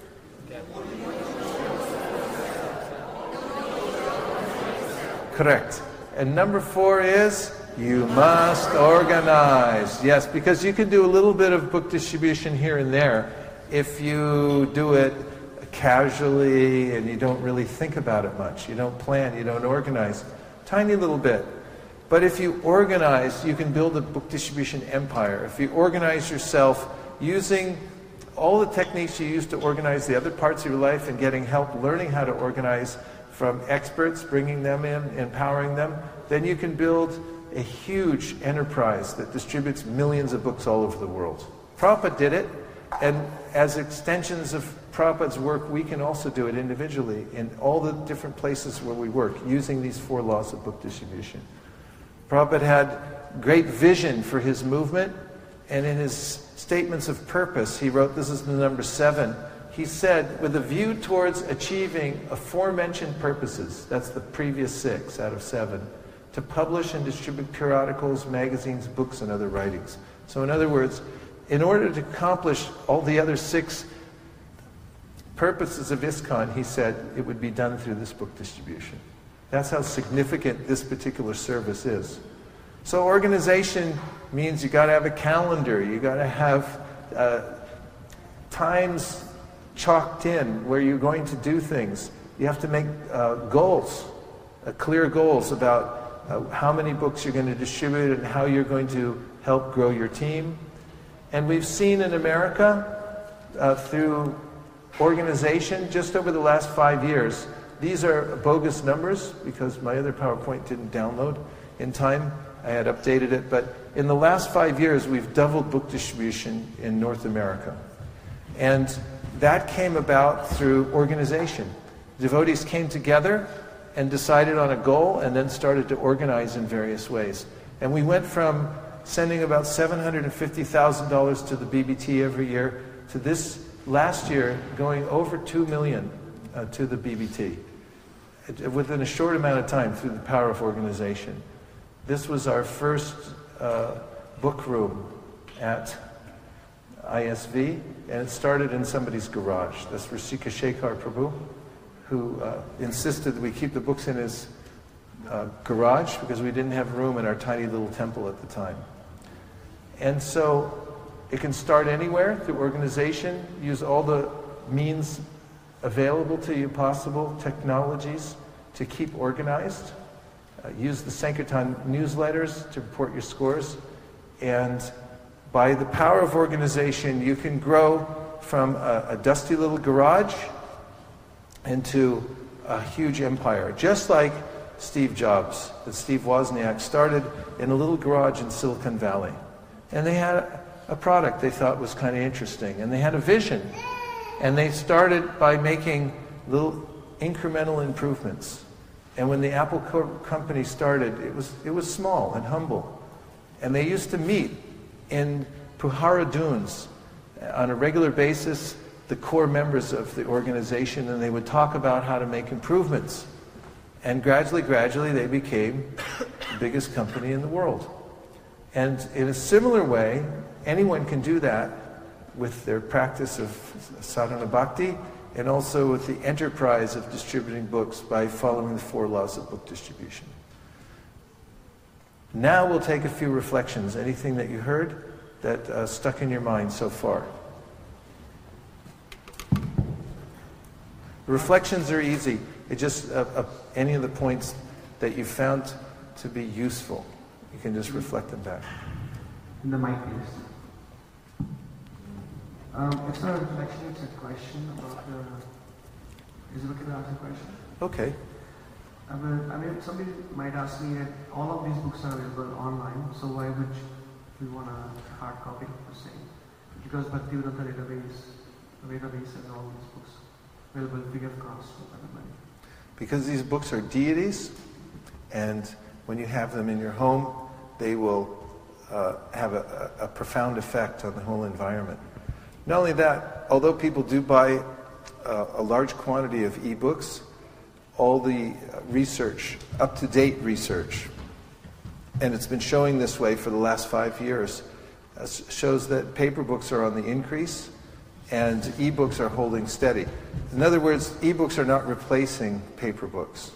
Correct. And number four is, you must organize. Yes, because you can do a little bit of book distribution here and there if you do it casually and you don't really think about it much. You don't plan, you don't organize. Tiny little bit. But if you organize, you can build a book distribution empire. If you organize yourself using all the techniques you use to organize the other parts of your life and getting help learning how to organize from experts, bringing them in, empowering them, then you can build a huge enterprise that distributes millions of books all over the world. Prabhupada did it, and as extensions of Prabhupada's work, we can also do it individually in all the different places where we work, using these four laws of book distribution. Prabhupada had great vision for his movement, and in his statements of purpose, he wrote, this is the number seven, he said, with a view towards achieving aforementioned purposes, that's the previous six out of seven, to publish and distribute periodicals, magazines, books, and other writings. So in other words, in order to accomplish all the other six purposes of ISKCON, he said, it would be done through this book distribution. That's how significant this particular service is. So organization means you got to have a calendar, you got to have uh, times chalked in where you're going to do things. You have to make uh, goals, uh, clear goals about uh, how many books you're going to distribute and how you're going to help grow your team. And we've seen in America, uh, through organization, just over the last five years, these are bogus numbers because my other PowerPoint didn't download in time. I had updated it, but in the last five years, we've doubled book distribution in North America. And that came about through organization. Devotees came together and decided on a goal and then started to organize in various ways. And we went from sending about seven hundred fifty thousand dollars to the B B T every year to this last year going over two million dollars uh, to the B B T within a short amount of time through the power of organization. This was our first uh, book room at I S V, and it started in somebody's garage. That's Rasika Shekhar Prabhu, who uh, insisted that we keep the books in his uh, garage because we didn't have room in our tiny little temple at the time. And so it can start anywhere through organization, use all the means available to you possible, technologies, to keep organized. Uh, use the Sankirtan newsletters to report your scores. And by the power of organization, you can grow from a, a dusty little garage into a huge empire. Just like Steve Jobs, that Steve Wozniak started in a little garage in Silicon Valley. And they had a product they thought was kind of interesting. And they had a vision. And they started by making little incremental improvements. And when the Apple co- company started, it was, it was small and humble. And they used to meet in Puhara Dunes on a regular basis, the core members of the organization, and they would talk about how to make improvements. And gradually, gradually, they became the biggest company in the world. And in a similar way, anyone can do that with their practice of sadhana bhakti and also with the enterprise of distributing books by following the four laws of book distribution. Now we'll take a few reflections. Anything that you heard that uh, stuck in your mind so far? Reflections are easy. It just uh, uh, any of the points that you found to be useful, you can just reflect them back. In the mic, please. Um, it's not a reflection, it's a question about the... Is it okay to ask a question? Okay. I mean, I mean, somebody might ask me that all of these books are available online, so why would we want a hard copy per se? Because Bhaktivedanta database, the database has all these books available free of cost for everybody. Because these books are deities, and when you have them in your home, they will uh, have a, a, a profound effect on the whole environment. Not only that, although people do buy uh, a large quantity of e-books, all the research, up-to-date research, and it's been showing this way for the last five years, uh, shows that paper books are on the increase and e-books are holding steady. In other words, e-books are not replacing paper books.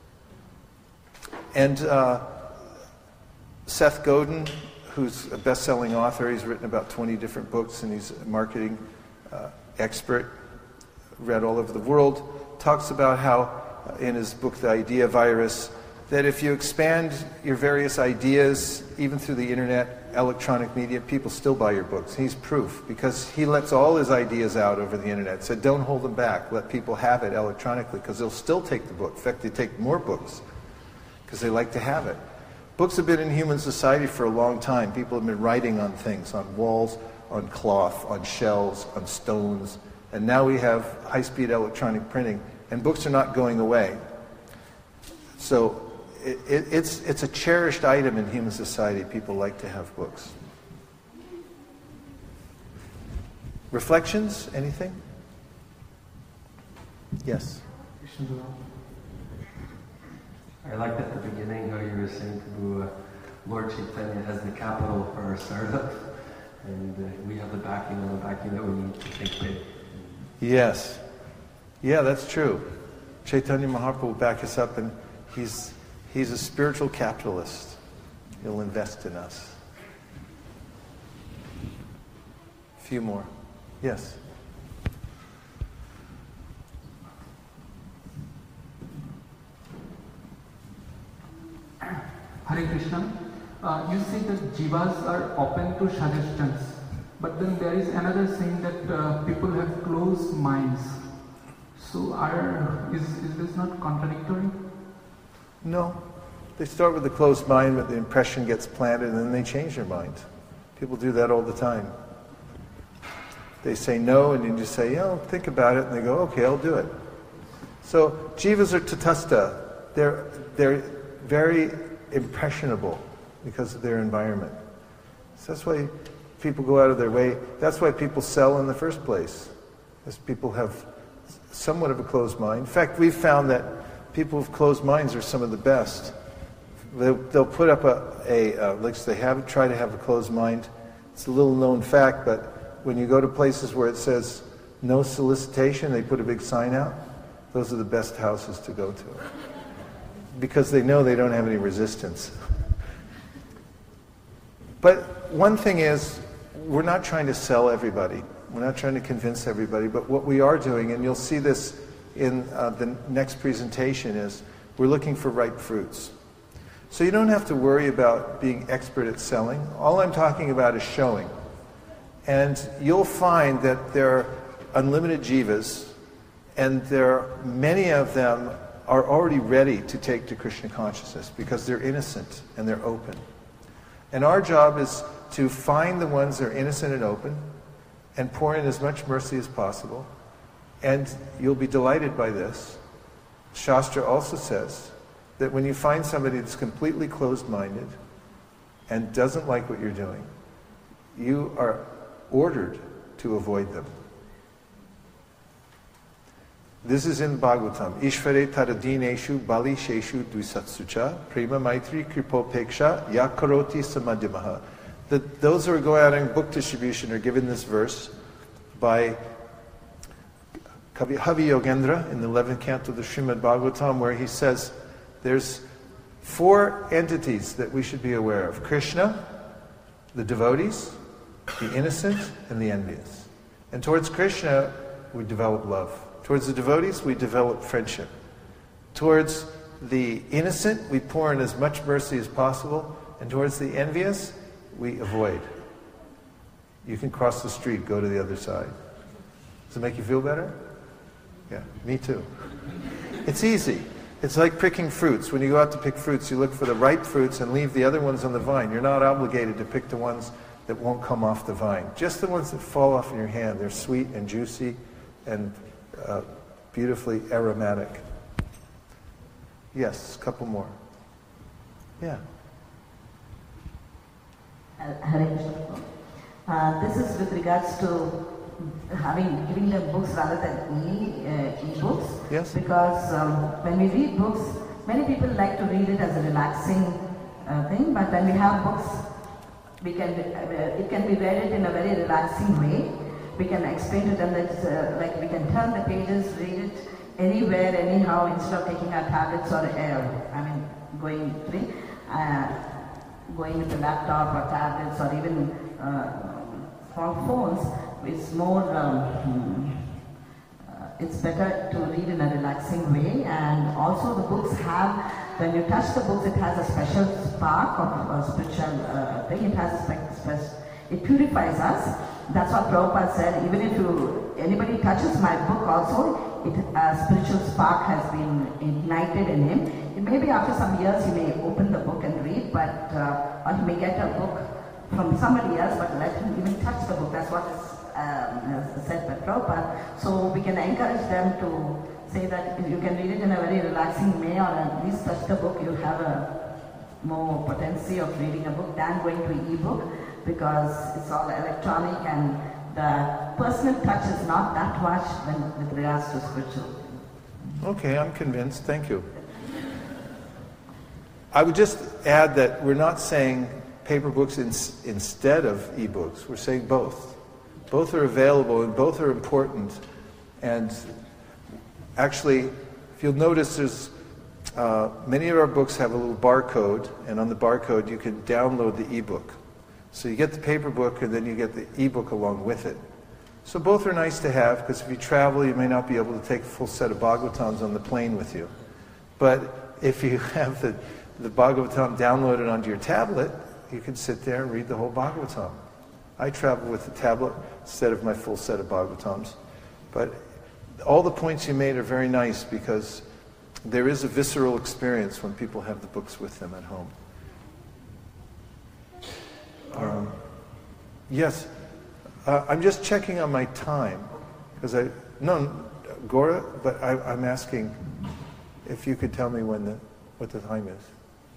And uh, Seth Godin, who's a best-selling author, he's written about twenty different books and he's a marketing uh, expert, read all over the world, talks about how in his book, The Idea Virus, that if you expand your various ideas, even through the internet, electronic media, people still buy your books. He's proof, because he lets all his ideas out over the internet. Said, don't hold them back. Let people have it electronically, because they'll still take the book. In fact, they take more books, because they like to have it. Books have been in human society for a long time. People have been writing on things, on walls, on cloth, on shells, on stones. And now we have high-speed electronic printing. And books are not going away. So it, it, it's, it's a cherished item in human society. People like to have books. Reflections? Anything? Yes? I liked at the beginning how you were saying to uh, Lord Chaitanya has the capital for our startup. And uh, we have the backing and the backing that we need to take big. Yes. Yeah, that's true. Chaitanya Mahaprabhu will back us up, and he's he's a spiritual capitalist. He'll invest in us. A few more. Yes. Hare Krishna. Uh, you say that jivas are open to suggestions, but then there is another saying that uh, people have closed minds. So are, is, is this not contradictory? No. They start with a closed mind, but the impression gets planted, and then they change their mind. People do that all the time. They say no, and you just say, yeah, I'll think about it, and they go, okay, I'll do it. So jivas are tatastha. They're, they're very impressionable because of their environment. So that's why people go out of their way. That's why people sell in the first place, because people have somewhat of a closed mind. In fact, we've found that people with closed minds are some of the best. They'll, they'll put up a, a uh, like they have, try to have a closed mind. It's a little known fact, but when you go to places where it says no solicitation, they put a big sign out. Those are the best houses to go to, because they know they don't have any resistance. But one thing is, we're not trying to sell everybody. We're not trying to convince everybody, but what we are doing, and you'll see this in uh, the next presentation, is we're looking for ripe fruits. So you don't have to worry about being expert at selling. All I'm talking about is showing. And you'll find that there are unlimited jivas, and there are, many of them are already ready to take to Krishna consciousness because they're innocent and they're open. And our job is to find the ones that are innocent and open and pour in as much mercy as possible. And you'll be delighted by this. Shastra also says that when you find somebody that's completely closed-minded and doesn't like what you're doing, you are ordered to avoid them. This is in Bhagavatam. Ishvare taradineshu bali sheshu dvisatsucha prema maitri kripopeksha yakaroti samadhyamaha. That those who are going out in book distribution are given this verse by Kavi Havi Yogendra in the eleventh canto of the Srimad Bhagavatam, where he says there's four entities that we should be aware of. Krishna, the devotees, the innocent, and the envious. And towards Krishna, we develop love. Towards the devotees, we develop friendship. Towards the innocent, we pour in as much mercy as possible. And towards the envious, we avoid. You can cross the street, go to the other side. Does it make you feel better? Yeah, me too. It's easy. It's like picking fruits. When you go out to pick fruits, you look for the ripe fruits and leave the other ones on the vine. You're not obligated to pick the ones that won't come off the vine. Just the ones that fall off in your hand. They're sweet and juicy and uh, beautifully aromatic. Yes, a couple more. Yeah. Hare Krishna. Uh, this is with regards to having giving them books rather than e uh, e-books. Yes. Because um, when we read books, many people like to read it as a relaxing uh, thing. But when we have books, we can uh, it can be read it in a very relaxing way. We can explain to them that uh, like we can turn the pages, read it anywhere, anyhow, instead of taking our tablets or uh, I mean going through. Uh, going with a laptop or tablets or even uh, phones, it's more, um, uh, it's better to read in a relaxing way. And also the books have, when you touch the books, it has a special spark of a spiritual uh, thing. It has a spe spe it purifies us. That's what Prabhupada said. Even if you, anybody touches my book also, it, a spiritual spark has been ignited in him. It may be after some years he may open the book and read, but uh, or he may get a book from somebody else, but let him even touch the book. That's what is um, said by Prabhupada. So we can encourage them to say that if you can read it in a very relaxing way, or at least touch the book, you have a more potency of reading a book than going to e-book, because it's all electronic and the personal touch is not that much when, with regards to spiritual. Okay, I'm convinced. Thank you. I would just add that we're not saying paper books in, instead of e-books. We're saying both. Both are available and both are important. And actually, if you'll notice, there's uh, many of our books have a little barcode, and on the barcode you can download the e-book. So you get the paper book and then you get the e-book along with it. So both are nice to have, because if you travel, you may not be able to take a full set of Bhagavatams on the plane with you. But if you have the, the Bhagavatam downloaded onto your tablet, you can sit there and read the whole Bhagavatam. I travel with the tablet instead of my full set of Bhagavatams. But all the points you made are very nice, because there is a visceral experience when people have the books with them at home. Um, yes. Uh, I'm just checking on my time, because I, no, Gora, but I, I'm asking if you could tell me when the, what the time is.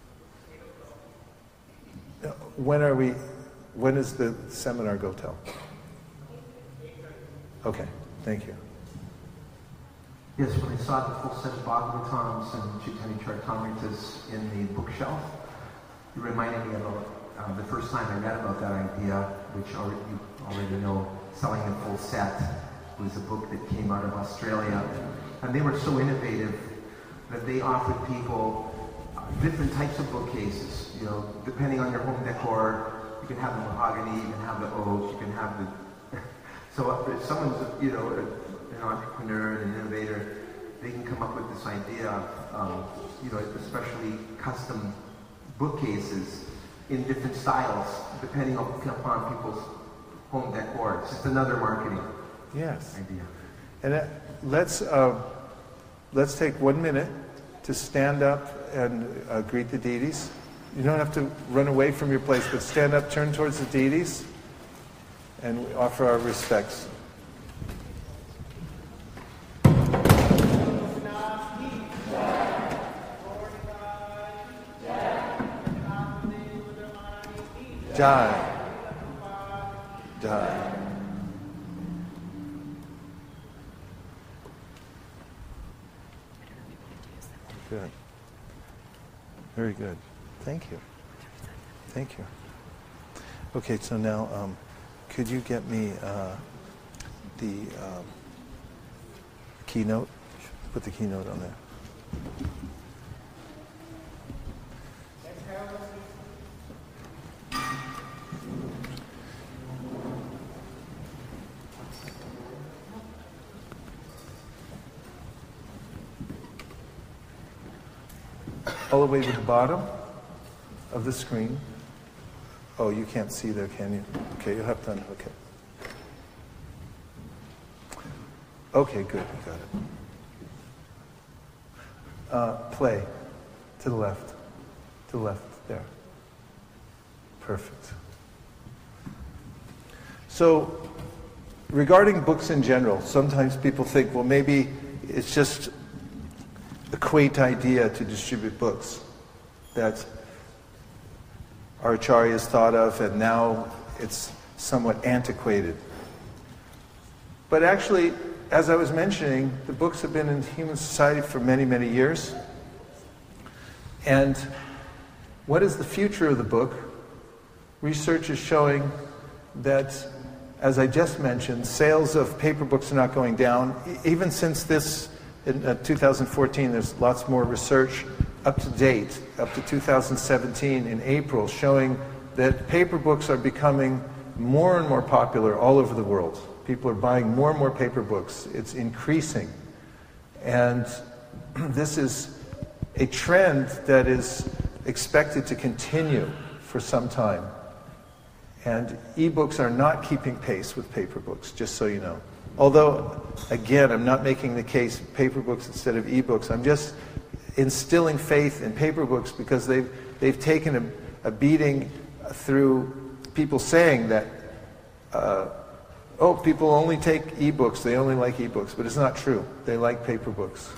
When are we, when is the seminar go till? Okay, thank you. Yes, when I saw the full set of Bhagavatams and Chaitanya Charitamritas in the bookshelf, it reminded me of uh, the first time I read about that idea, which already, you already know, selling the full set. It was a book that came out of Australia. And they were so innovative that they offered people different types of bookcases. You know, depending on your home decor, you can have the mahogany, you can have the oak, you can have the... So if someone's, you know, a, an entrepreneur, an innovator, they can come up with this idea of, um, you know, especially custom bookcases in different styles, depending upon people's home decor. It's just another marketing yes. idea. And uh, let's uh, let's take one minute to stand up and uh, greet the deities. You don't have to run away from your place, but stand up, turn towards the deities, and we offer our respects. Jai. Jai. Good. Very good. Thank you. Thank you. Okay, so now, um, could you get me uh, the um, keynote? Put the keynote on there. All the way to the bottom of the screen. Oh, you can't see there, can you? Okay, you'll have to unhook it. Okay, good, you got it. Uh, play. To the left. To the left, there. Perfect. So, regarding books in general, sometimes people think, well, maybe it's just a quaint idea to distribute books that our acharyas thought of, and now it's somewhat antiquated. But actually, as I was mentioning, the books have been in human society for many, many years. And what is the future of the book? Research is showing that, as I just mentioned, sales of paper books are not going down. Even since this, in uh, two thousand fourteen, there's lots more research up to date, up to two thousand seventeen in April, showing that paper books are becoming more and more popular all over the world. People are buying more and more paper books. It's increasing. And this is a trend that is expected to continue for some time. And e-books are not keeping pace with paper books, just so you know. Although, again, I'm not making the case paper books instead of e-books. I'm just instilling faith in paper books because they've, they've taken a, a beating through people saying that, uh, oh, people only take e-books, they only like e-books, but it's not true. They like paper books.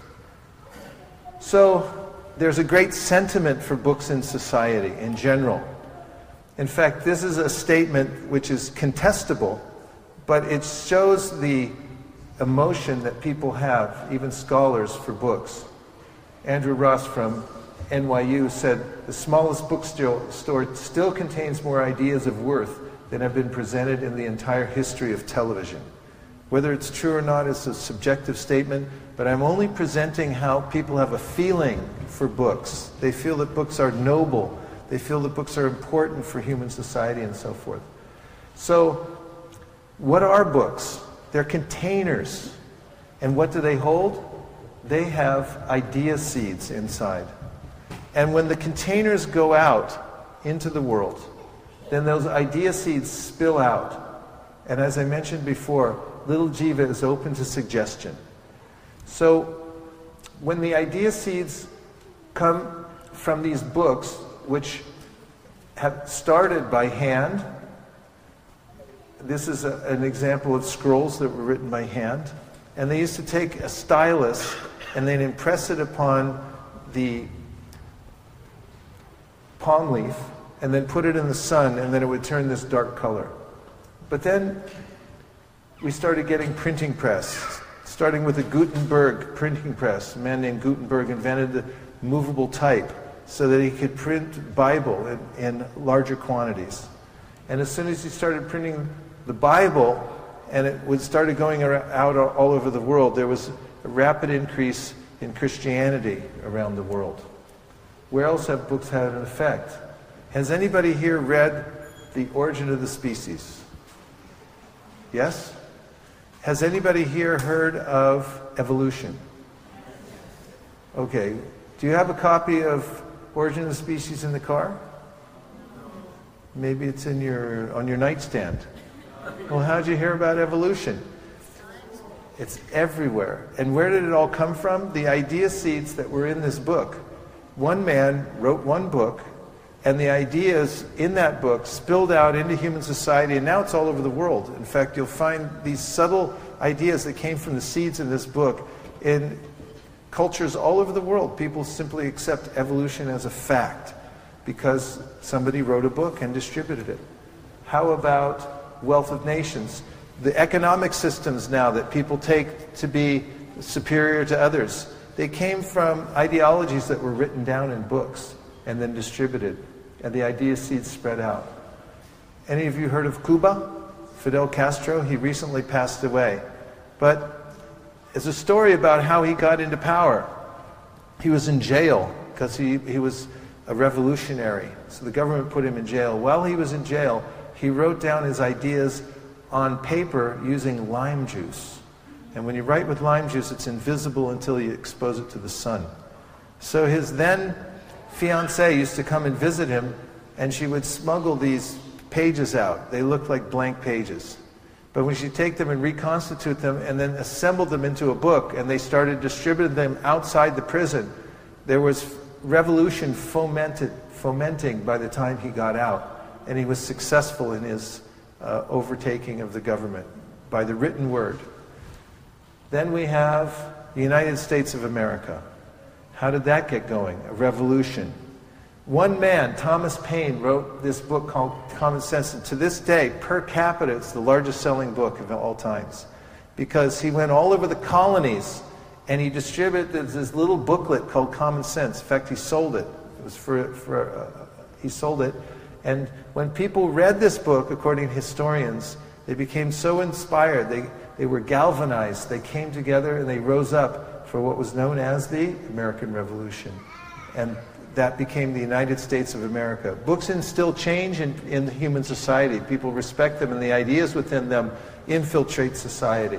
So, there's a great sentiment for books in society in general. In fact, this is a statement which is contestable, but it shows the emotion that people have, even scholars, for books. Andrew Ross from N Y U said, the smallest bookstore still contains more ideas of worth than have been presented in the entire history of television. Whether it's true or not is a subjective statement, but I'm only presenting how people have a feeling for books. They feel that books are noble. They feel that books are important for human society and so forth. So, what are books? They're containers. And what do they hold? They have idea seeds inside. And when the containers go out into the world, then those idea seeds spill out. And as I mentioned before, little jiva is open to suggestion. So when the idea seeds come from these books, which have started by hand, this is a, an example of scrolls that were written by hand. And they used to take a stylus and then impress it upon the palm leaf and then put it in the sun, and then it would turn this dark color. But then we started getting printing press, starting with the Gutenberg printing press. A man named Gutenberg invented the movable type so that he could print Bible in, in larger quantities. And as soon as he started printing the Bible, and it would started going out all over the world, there was a rapid increase in Christianity around the world. Where else have books had an effect? Has anybody here read The Origin of the Species? Yes? Has anybody here heard of evolution? Okay. Do you have a copy of Origin of the Species in the car? Maybe it's in your on your nightstand. Well, how'd you hear about evolution? It's everywhere. And where did it all come from? The idea seeds that were in this book. One man wrote one book, and the ideas in that book spilled out into human society, and now it's all over the world. In fact, you'll find these subtle ideas that came from the seeds in this book in cultures all over the world. People simply accept evolution as a fact because somebody wrote a book and distributed it. How about Wealth of Nations? The economic systems now that people take to be superior to others, they came from ideologies that were written down in books and then distributed, and the idea seeds spread out. Any of you heard of Cuba? Fidel Castro, he recently passed away. But it's a story about how he got into power. He was in jail because he, he was a revolutionary. So the government put him in jail. While he was in jail, he wrote down his ideas on paper using lime juice. And when you write with lime juice, it's invisible until you expose it to the sun. So his then fiancée used to come and visit him, and she would smuggle these pages out. They looked like blank pages. But when she'd take them and reconstitute them and then assemble them into a book, and they started distributing them outside the prison, there was revolution fomented, fomenting by the time he got out. And he was successful in his uh, overtaking of the government by the written word. Then we have the United States of America. How did that get going? A revolution. One man, Thomas Paine, wrote this book called Common Sense, and to this day, per capita, it's the largest selling book of all times, because he went all over the colonies and he distributed this little booklet called Common Sense. In fact, he sold it. It was for, for uh, he sold it. And when people read this book, according to historians, they became so inspired, they, they were galvanized, they came together and they rose up for what was known as the American Revolution. And that became the United States of America. Books instill change in, in human society. People respect them, and the ideas within them infiltrate society.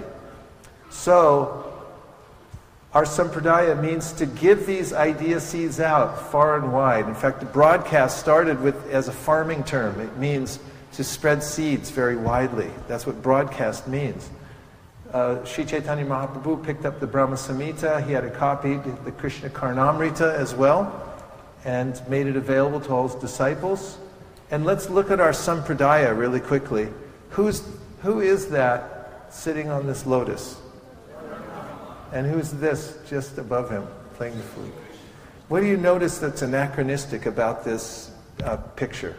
So, our sampradaya means to give these idea seeds out far and wide. In fact, the broadcast started with as a farming term. It means to spread seeds very widely. That's what broadcast means. Uh, Sri Chaitanya Mahaprabhu picked up the Brahma Samhita. He had a copy, the Krishna Karnamrita as well, and made it available to all his disciples. And let's look at our sampradaya really quickly. Who's, who is that sitting on this lotus? And who's this just above him playing the flute? What do you notice that's anachronistic about this uh, picture?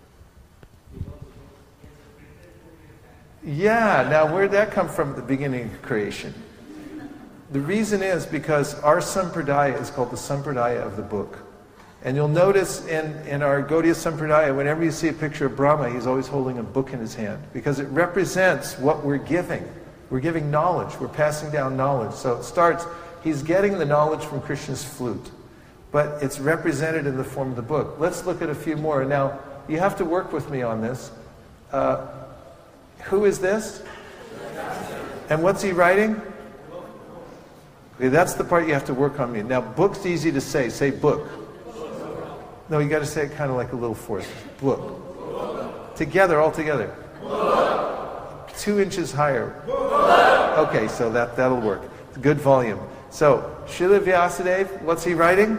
Yeah, now where'd that come from at the beginning of creation? The reason is because our sampradaya is called the sampradaya of the book. And you'll notice in, in our Gaudiya Sampradaya, whenever you see a picture of Brahma, he's always holding a book in his hand, because it represents what we're giving. We're giving knowledge. We're passing down knowledge. So it starts, he's getting the knowledge from Krishna's flute, but it's represented in the form of the book. Let's look at a few more. Now, you have to work with me on this. Uh, who is this? And what's he writing? Okay, that's the part you have to work on me. Now, book's easy to say. Say book. No, you got to say it kind of like a little fourth. Book. Together, all together. Two inches higher. Okay, so that, that'll work. Good volume. So, Srila Vyasadeva, what's he writing?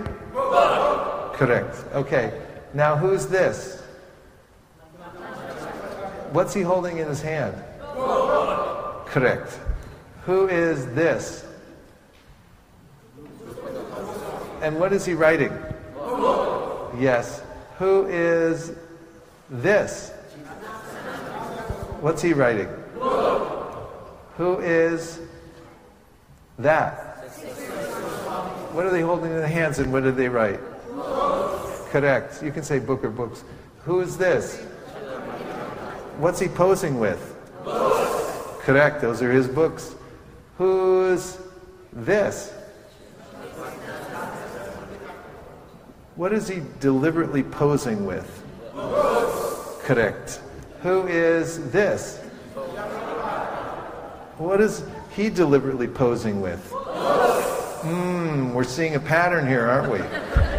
Correct. Okay. Now, who's this? What's he holding in his hand? Correct. Who is this? And what is he writing? Yes. Who is this? What's he writing? Who is that? What are they holding in their hands and what do they write? Correct. You can say book or books. Who is this? What's he posing with? Correct. Those are his books. Who's this? What is he deliberately posing with? Correct. Who is this? What is he deliberately posing with? Hmm, we're seeing a pattern here, aren't we?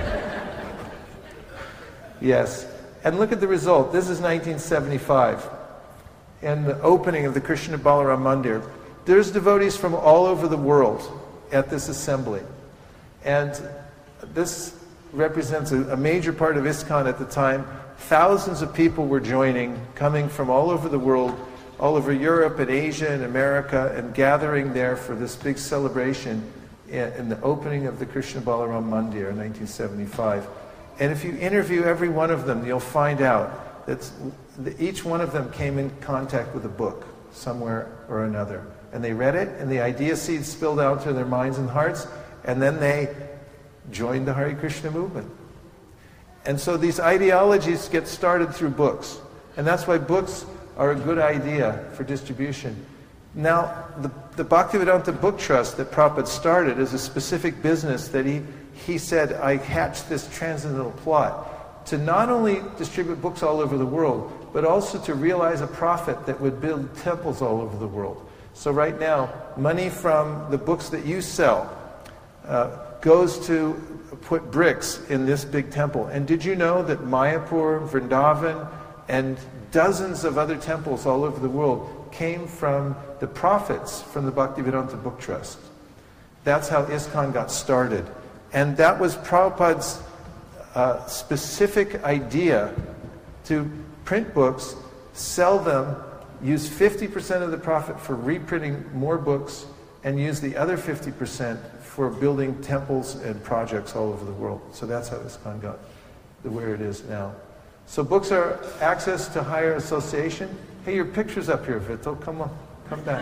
Yes. And look at the result. This is nineteen seventy-five. And the opening of the Krishna Balaram Mandir. There's devotees from all over the world at this assembly. And this represents a, a major part of ISKCON at the time. Thousands of people were joining, coming from all over the world, all over Europe and Asia and America, and gathering there for this big celebration in, in the opening of the Krishna Balaram Mandir in nineteen seventy-five. And if you interview every one of them, you'll find out that each one of them came in contact with a book somewhere or another. And they read it, and the idea seeds spilled out to their minds and hearts, and then they joined the Hare Krishna movement. And so these ideologies get started through books. And that's why books are a good idea for distribution. Now, the, the Bhaktivedanta Book Trust that Prabhupada started is a specific business that he, he said, I hatched this transcendental plot to not only distribute books all over the world, but also to realize a profit that would build temples all over the world. So right now, money from the books that you sell uh, goes to put bricks in this big temple. And did you know that Mayapur, Vrindavan, and dozens of other temples all over the world came from the profits from the Bhaktivedanta Book Trust? That's how ISKCON got started. And that was Prabhupada's uh, specific idea to print books, sell them, use fifty percent of the profit for reprinting more books, and use the other fifty percent for building temples and projects all over the world. So that's how ISKCON got to where it is now. So books are access to higher association. Hey, your picture's up here, Vito. Come on, come back.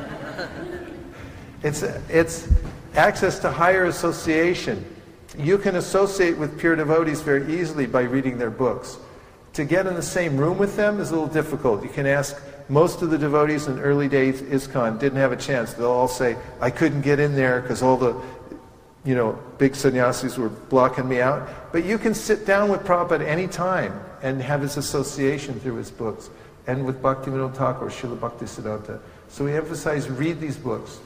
It's, it's access to higher association. You can associate with pure devotees very easily by reading their books. To get in the same room with them is a little difficult. You can ask most of the devotees in early days ISKCON didn't have a chance. They'll all say, I couldn't get in there because all the you know, big sannyasis were blocking me out. But you can sit down with Prabhupada any time and have his association through his books. And with Bhaktivinoda Thakur, Srila Bhaktisiddhanta. So we emphasize, read these books.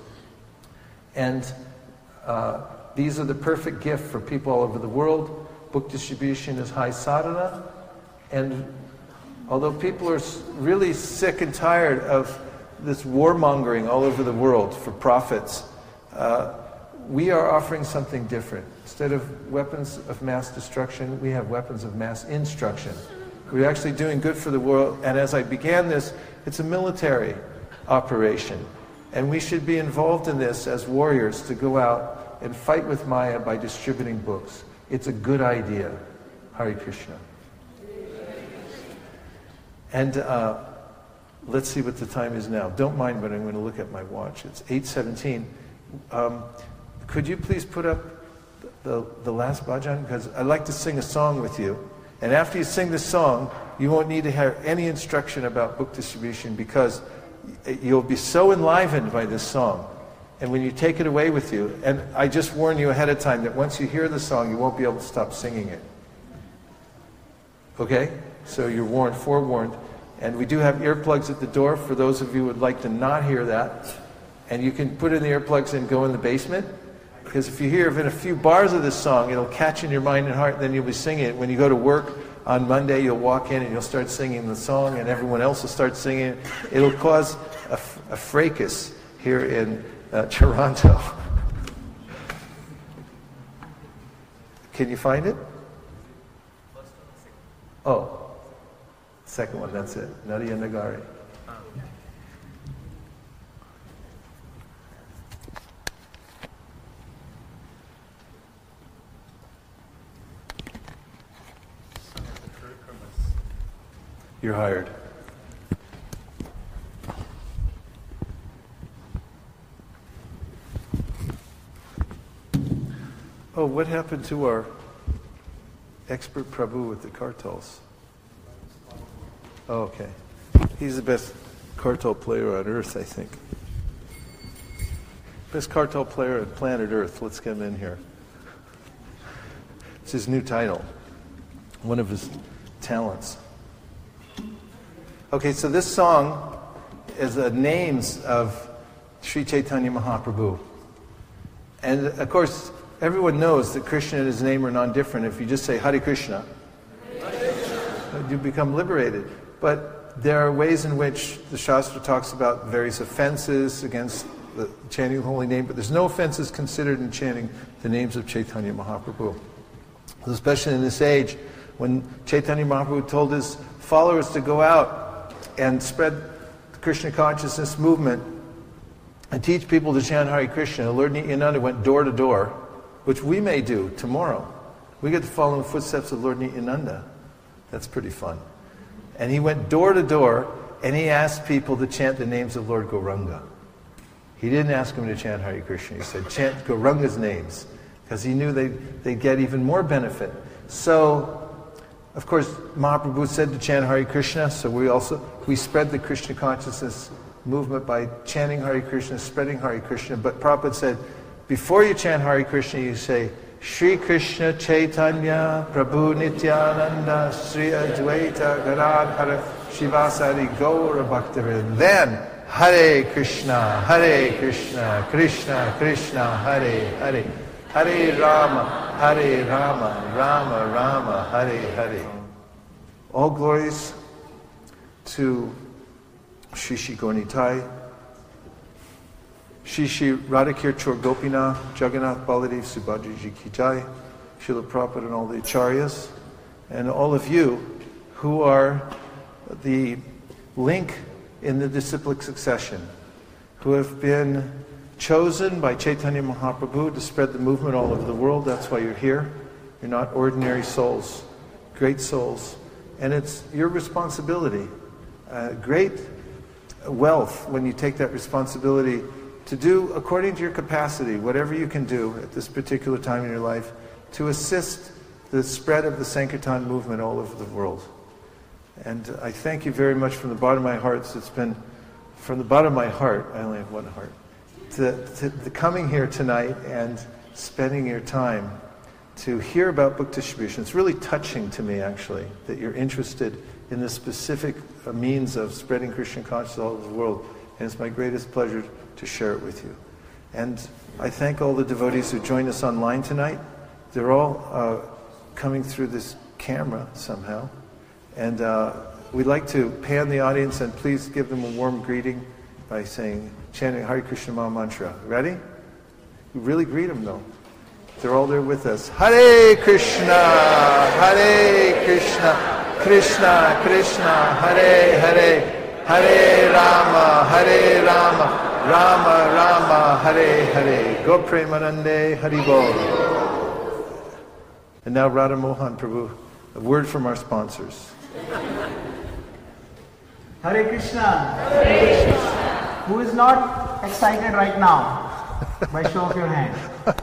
And uh, these are the perfect gift for people all over the world. Book distribution is high sadhana. And although people are really sick and tired of this warmongering all over the world for profits, uh, we are offering something different. Instead of weapons of mass destruction, we have weapons of mass instruction. We're actually doing good for the world. And as I began this, it's a military operation. And we should be involved in this as warriors to go out and fight with Maya by distributing books. It's a good idea. Hare Krishna. And uh, let's see what the time is now. Don't mind, but I'm going to look at my watch. It's eight seventeen. Um, could you please put up the, the last bhajan? Because I'd like to sing a song with you. And after you sing this song, you won't need to have any instruction about book distribution because you'll be so enlivened by this song. And when you take it away with you, and I just warn you ahead of time that once you hear the song, you won't be able to stop singing it. Okay? So you're warned, forewarned. And we do have earplugs at the door for those of you who would like to not hear that. And you can put in the earplugs and go in the basement. Because if you hear even a few bars of this song, it'll catch in your mind and heart, and then you'll be singing it. When you go to work on Monday, you'll walk in and you'll start singing the song, and everyone else will start singing it. It'll cause a, a fracas here in uh, Toronto. Can you find it? Oh, second one, that's it. Nadia Nagari. You're hired. Oh, what happened to our expert Prabhu with the kartals? Oh, okay. He's the best kartal player on earth, I think. Best kartal player on planet Earth. Let's get him in here. It's his new title. One of his talents. Okay, so this song is the names of Sri Chaitanya Mahaprabhu. And of course, everyone knows that Krishna and his name are non-different. If you just say Hare Krishna, you become liberated. But there are ways in which the Shastra talks about various offenses against the chanting of the holy name, but there's no offenses considered in chanting the names of Chaitanya Mahaprabhu. Especially in this age, when Chaitanya Mahaprabhu told his followers to go out and spread the Krishna consciousness movement and teach people to chant Hare Krishna, Lord Nityananda went door to door, which we may do tomorrow. We get to follow in the footsteps of Lord Nityananda. That's pretty fun. And he went door to door and he asked people to chant the names of Lord Gauranga. He didn't ask them to chant Hare Krishna. He said, chant Gauranga's names, because he knew they'd, they'd get even more benefit. So, of course, Mahaprabhu said to chant Hare Krishna, so we also, we spread the Krishna consciousnus movement by chanting Hare Krishna, spreading Hare Krishna. But Prabhupada said, before you chant Hare Krishna, you say, Shri Krishna Chaitanya Prabhu Nityananda Sri Advaita Gadadhara Shivasari Gaura Bhaktivinoda. Then, Hare Krishna, Hare Krishna, Krishna Krishna, Hare Hare, Hare Rama, Hare Rama, Rama Rama, Hare Hare. All glories to Shri Shri Gaurnitai, Shri Shri Radhakir Chor Gopinath, Jagannath Baladev Subhadra Ji Ki Jai, Srila Prabhupada and all the Acharyas, and all of you who are the link in the disciplic succession, who have been chosen by Chaitanya Mahaprabhu to spread the movement all over the world. That's why you're here. You're not ordinary souls, great souls. And it's your responsibility, uh, great wealth when you take that responsibility to do according to your capacity, whatever you can do at this particular time in your life, to assist the spread of the Sankirtan movement all over the world. And I thank you very much from the bottom of my heart. It's been, from the bottom of my heart, I only have one heart, to, to, to coming here tonight and spending your time to hear about book distribution. It's really touching to me, actually, that you're interested in the specific uh, means of spreading Christian consciousness all over the world. And it's my greatest pleasure to share it with you. And I thank all the devotees who joined us online tonight. They're all uh, coming through this camera somehow. And uh, we'd like to pan the audience and please give them a warm greeting by saying, chanting Hare Krishna Maha Mantra. Ready? You really greet them though. They're all there with us. Hare Krishna, Hare Krishna, Krishna Krishna, Hare Hare, Hare Rama, Hare Rama, Rama Rama, Hare Hare. Go Premanande, Hari Bol. And now Radha Mohan Prabhu, a word from our sponsors. Hare Krishna. Hare Krishna. Who is not excited right now? By show of your hand.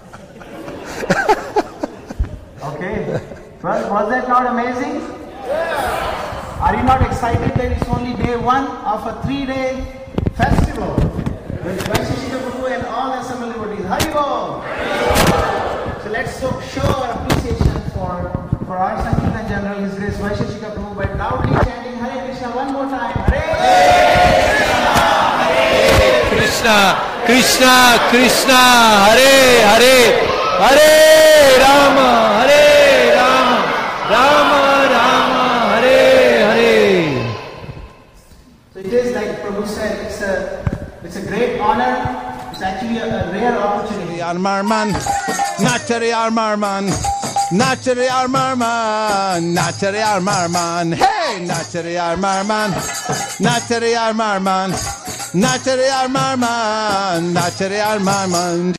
Okay. Well, was that not amazing? Are you not excited that it's only day one of a three-day festival with Vaisheshika Prabhu and all assembled devotees? Hari Bol! So let's show, show our appreciation for, for our Sankirtan General, His Grace Vaisheshika Prabhu, by loudly chanting Hare Krishna one more time. Hare Krishna, Krishna, Krishna, Hare Hare, Hare Rama, Hare Rama, Rama Rama, Hare Hare. So it is like Prabhu said, it's a, it's a great honor, it's actually a, a rare opportunity. Armarman, Natari Armarman, Natari Armarman, Natari Armarman, hey, Natari Armarman, Natari Armarman, Natari Armarman, Natari Armarman.